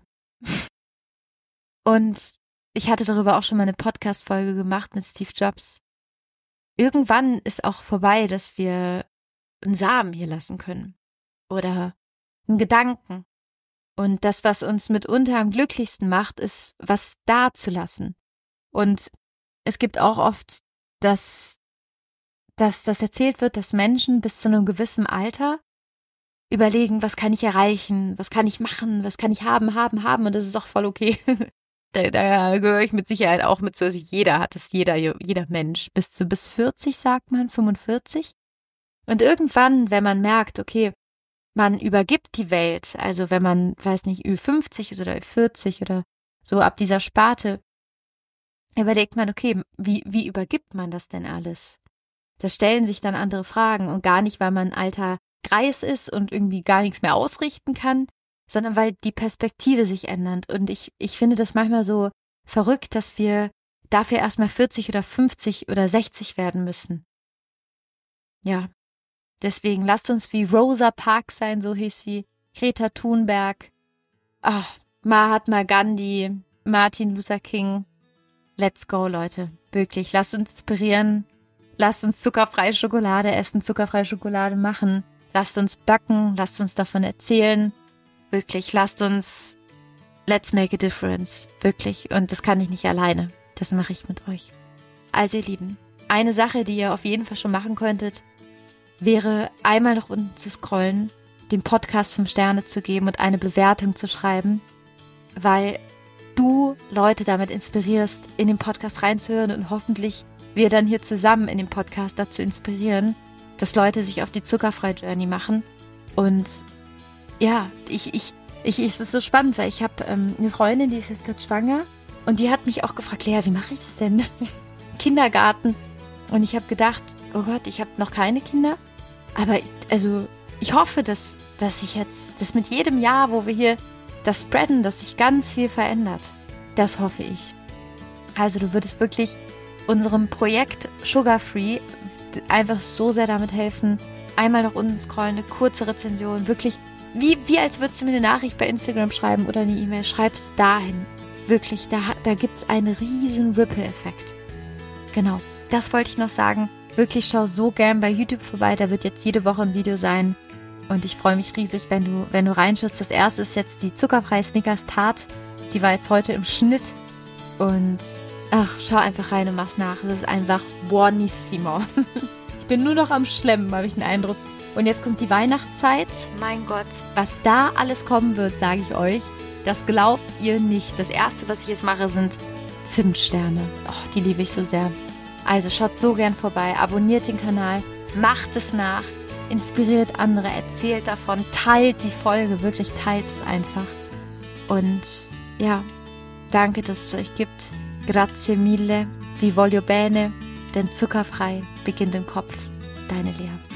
Und ich hatte darüber auch schon mal eine Podcast-Folge gemacht mit Steve Jobs. Irgendwann ist auch vorbei, dass wir einen Samen hier lassen können. Oder einen Gedanken. Und das, was uns mitunter am glücklichsten macht, ist, was da zu lassen. Und es gibt auch oft das dass das erzählt wird, dass Menschen bis zu einem gewissen Alter überlegen, was kann ich erreichen, was kann ich machen, was kann ich haben, haben, haben, und das ist auch voll okay. da, da gehöre ich mit Sicherheit auch mit zu. Also jeder hat es, jeder, jeder Mensch. Bis zu bis vierzig, sagt man, fünfundvierzig. Und irgendwann, wenn man merkt, okay, man übergibt die Welt, also wenn man, weiß nicht, Ü fünfzig ist oder Ü vierzig oder so ab dieser Sparte, überlegt man, okay, wie, wie übergibt man das denn alles? Da stellen sich dann andere Fragen, und gar nicht, weil man ein alter Greis ist und irgendwie gar nichts mehr ausrichten kann, sondern weil die Perspektive sich ändert. Und ich, ich finde das manchmal so verrückt, dass wir dafür erstmal vierzig oder fünfzig oder sechzig werden müssen. Ja, deswegen lasst uns wie Rosa Parks sein, so hieß sie, Greta Thunberg, ach, Mahatma Gandhi, Martin Luther King. Let's go, Leute. Wirklich, lasst uns inspirieren. Lasst uns zuckerfreie Schokolade essen, zuckerfreie Schokolade machen. Lasst uns backen, lasst uns davon erzählen. Wirklich, lasst uns, let's make a difference. Wirklich, und das kann ich nicht alleine. Das mache ich mit euch. Also ihr Lieben, eine Sache, die ihr auf jeden Fall schon machen könntet, wäre einmal nach unten zu scrollen, dem Podcast fünf Sterne zu geben und eine Bewertung zu schreiben, weil du Leute damit inspirierst, in den Podcast reinzuhören, und hoffentlich wir dann hier zusammen in dem Podcast dazu inspirieren, dass Leute sich auf die zuckerfreie Journey machen. Und ja, ich, ich, ich, es ist so spannend, weil ich habe ähm, eine Freundin, die ist jetzt gerade schwanger, und die hat mich auch gefragt, Lea, wie mache ich das denn? Kindergarten. Und ich habe gedacht, oh Gott, ich habe noch keine Kinder, aber also ich hoffe, dass, dass ich jetzt, dass mit jedem Jahr, wo wir hier das spreaden, dass sich ganz viel verändert. Das hoffe ich. Also du würdest wirklich unserem Projekt Sugar Free einfach so sehr damit helfen. Einmal nach unten scrollen, eine kurze Rezension, wirklich wie, wie als würdest du mir eine Nachricht bei Instagram schreiben oder eine E-Mail. Schreib's dahin. Wirklich, da, da gibt's einen riesen Ripple-Effekt. Genau, das wollte ich noch sagen. Wirklich, schau so gern bei YouTube vorbei, da wird jetzt jede Woche ein Video sein. Und ich freue mich riesig, wenn du, wenn du reinschaust. Das erste ist jetzt die zuckerfreie Snickers Tart. Die war jetzt heute im Schnitt. Und ach, schau einfach rein und mach's nach. Das ist einfach buonissimo. Ich bin nur noch am Schlemmen, habe ich den Eindruck. Und jetzt kommt die Weihnachtszeit. Mein Gott, was da alles kommen wird, sage ich euch, das glaubt ihr nicht. Das erste, was ich jetzt mache, sind Zimtsterne. Oh, die liebe ich so sehr. Also schaut so gern vorbei, abonniert den Kanal, macht es nach, inspiriert andere, erzählt davon, teilt die Folge, wirklich teilt es einfach. Und ja, danke, dass es euch gibt. Grazie mille, vi voglio bene, denn zuckerfrei beginnt im Kopf. Deine Lea.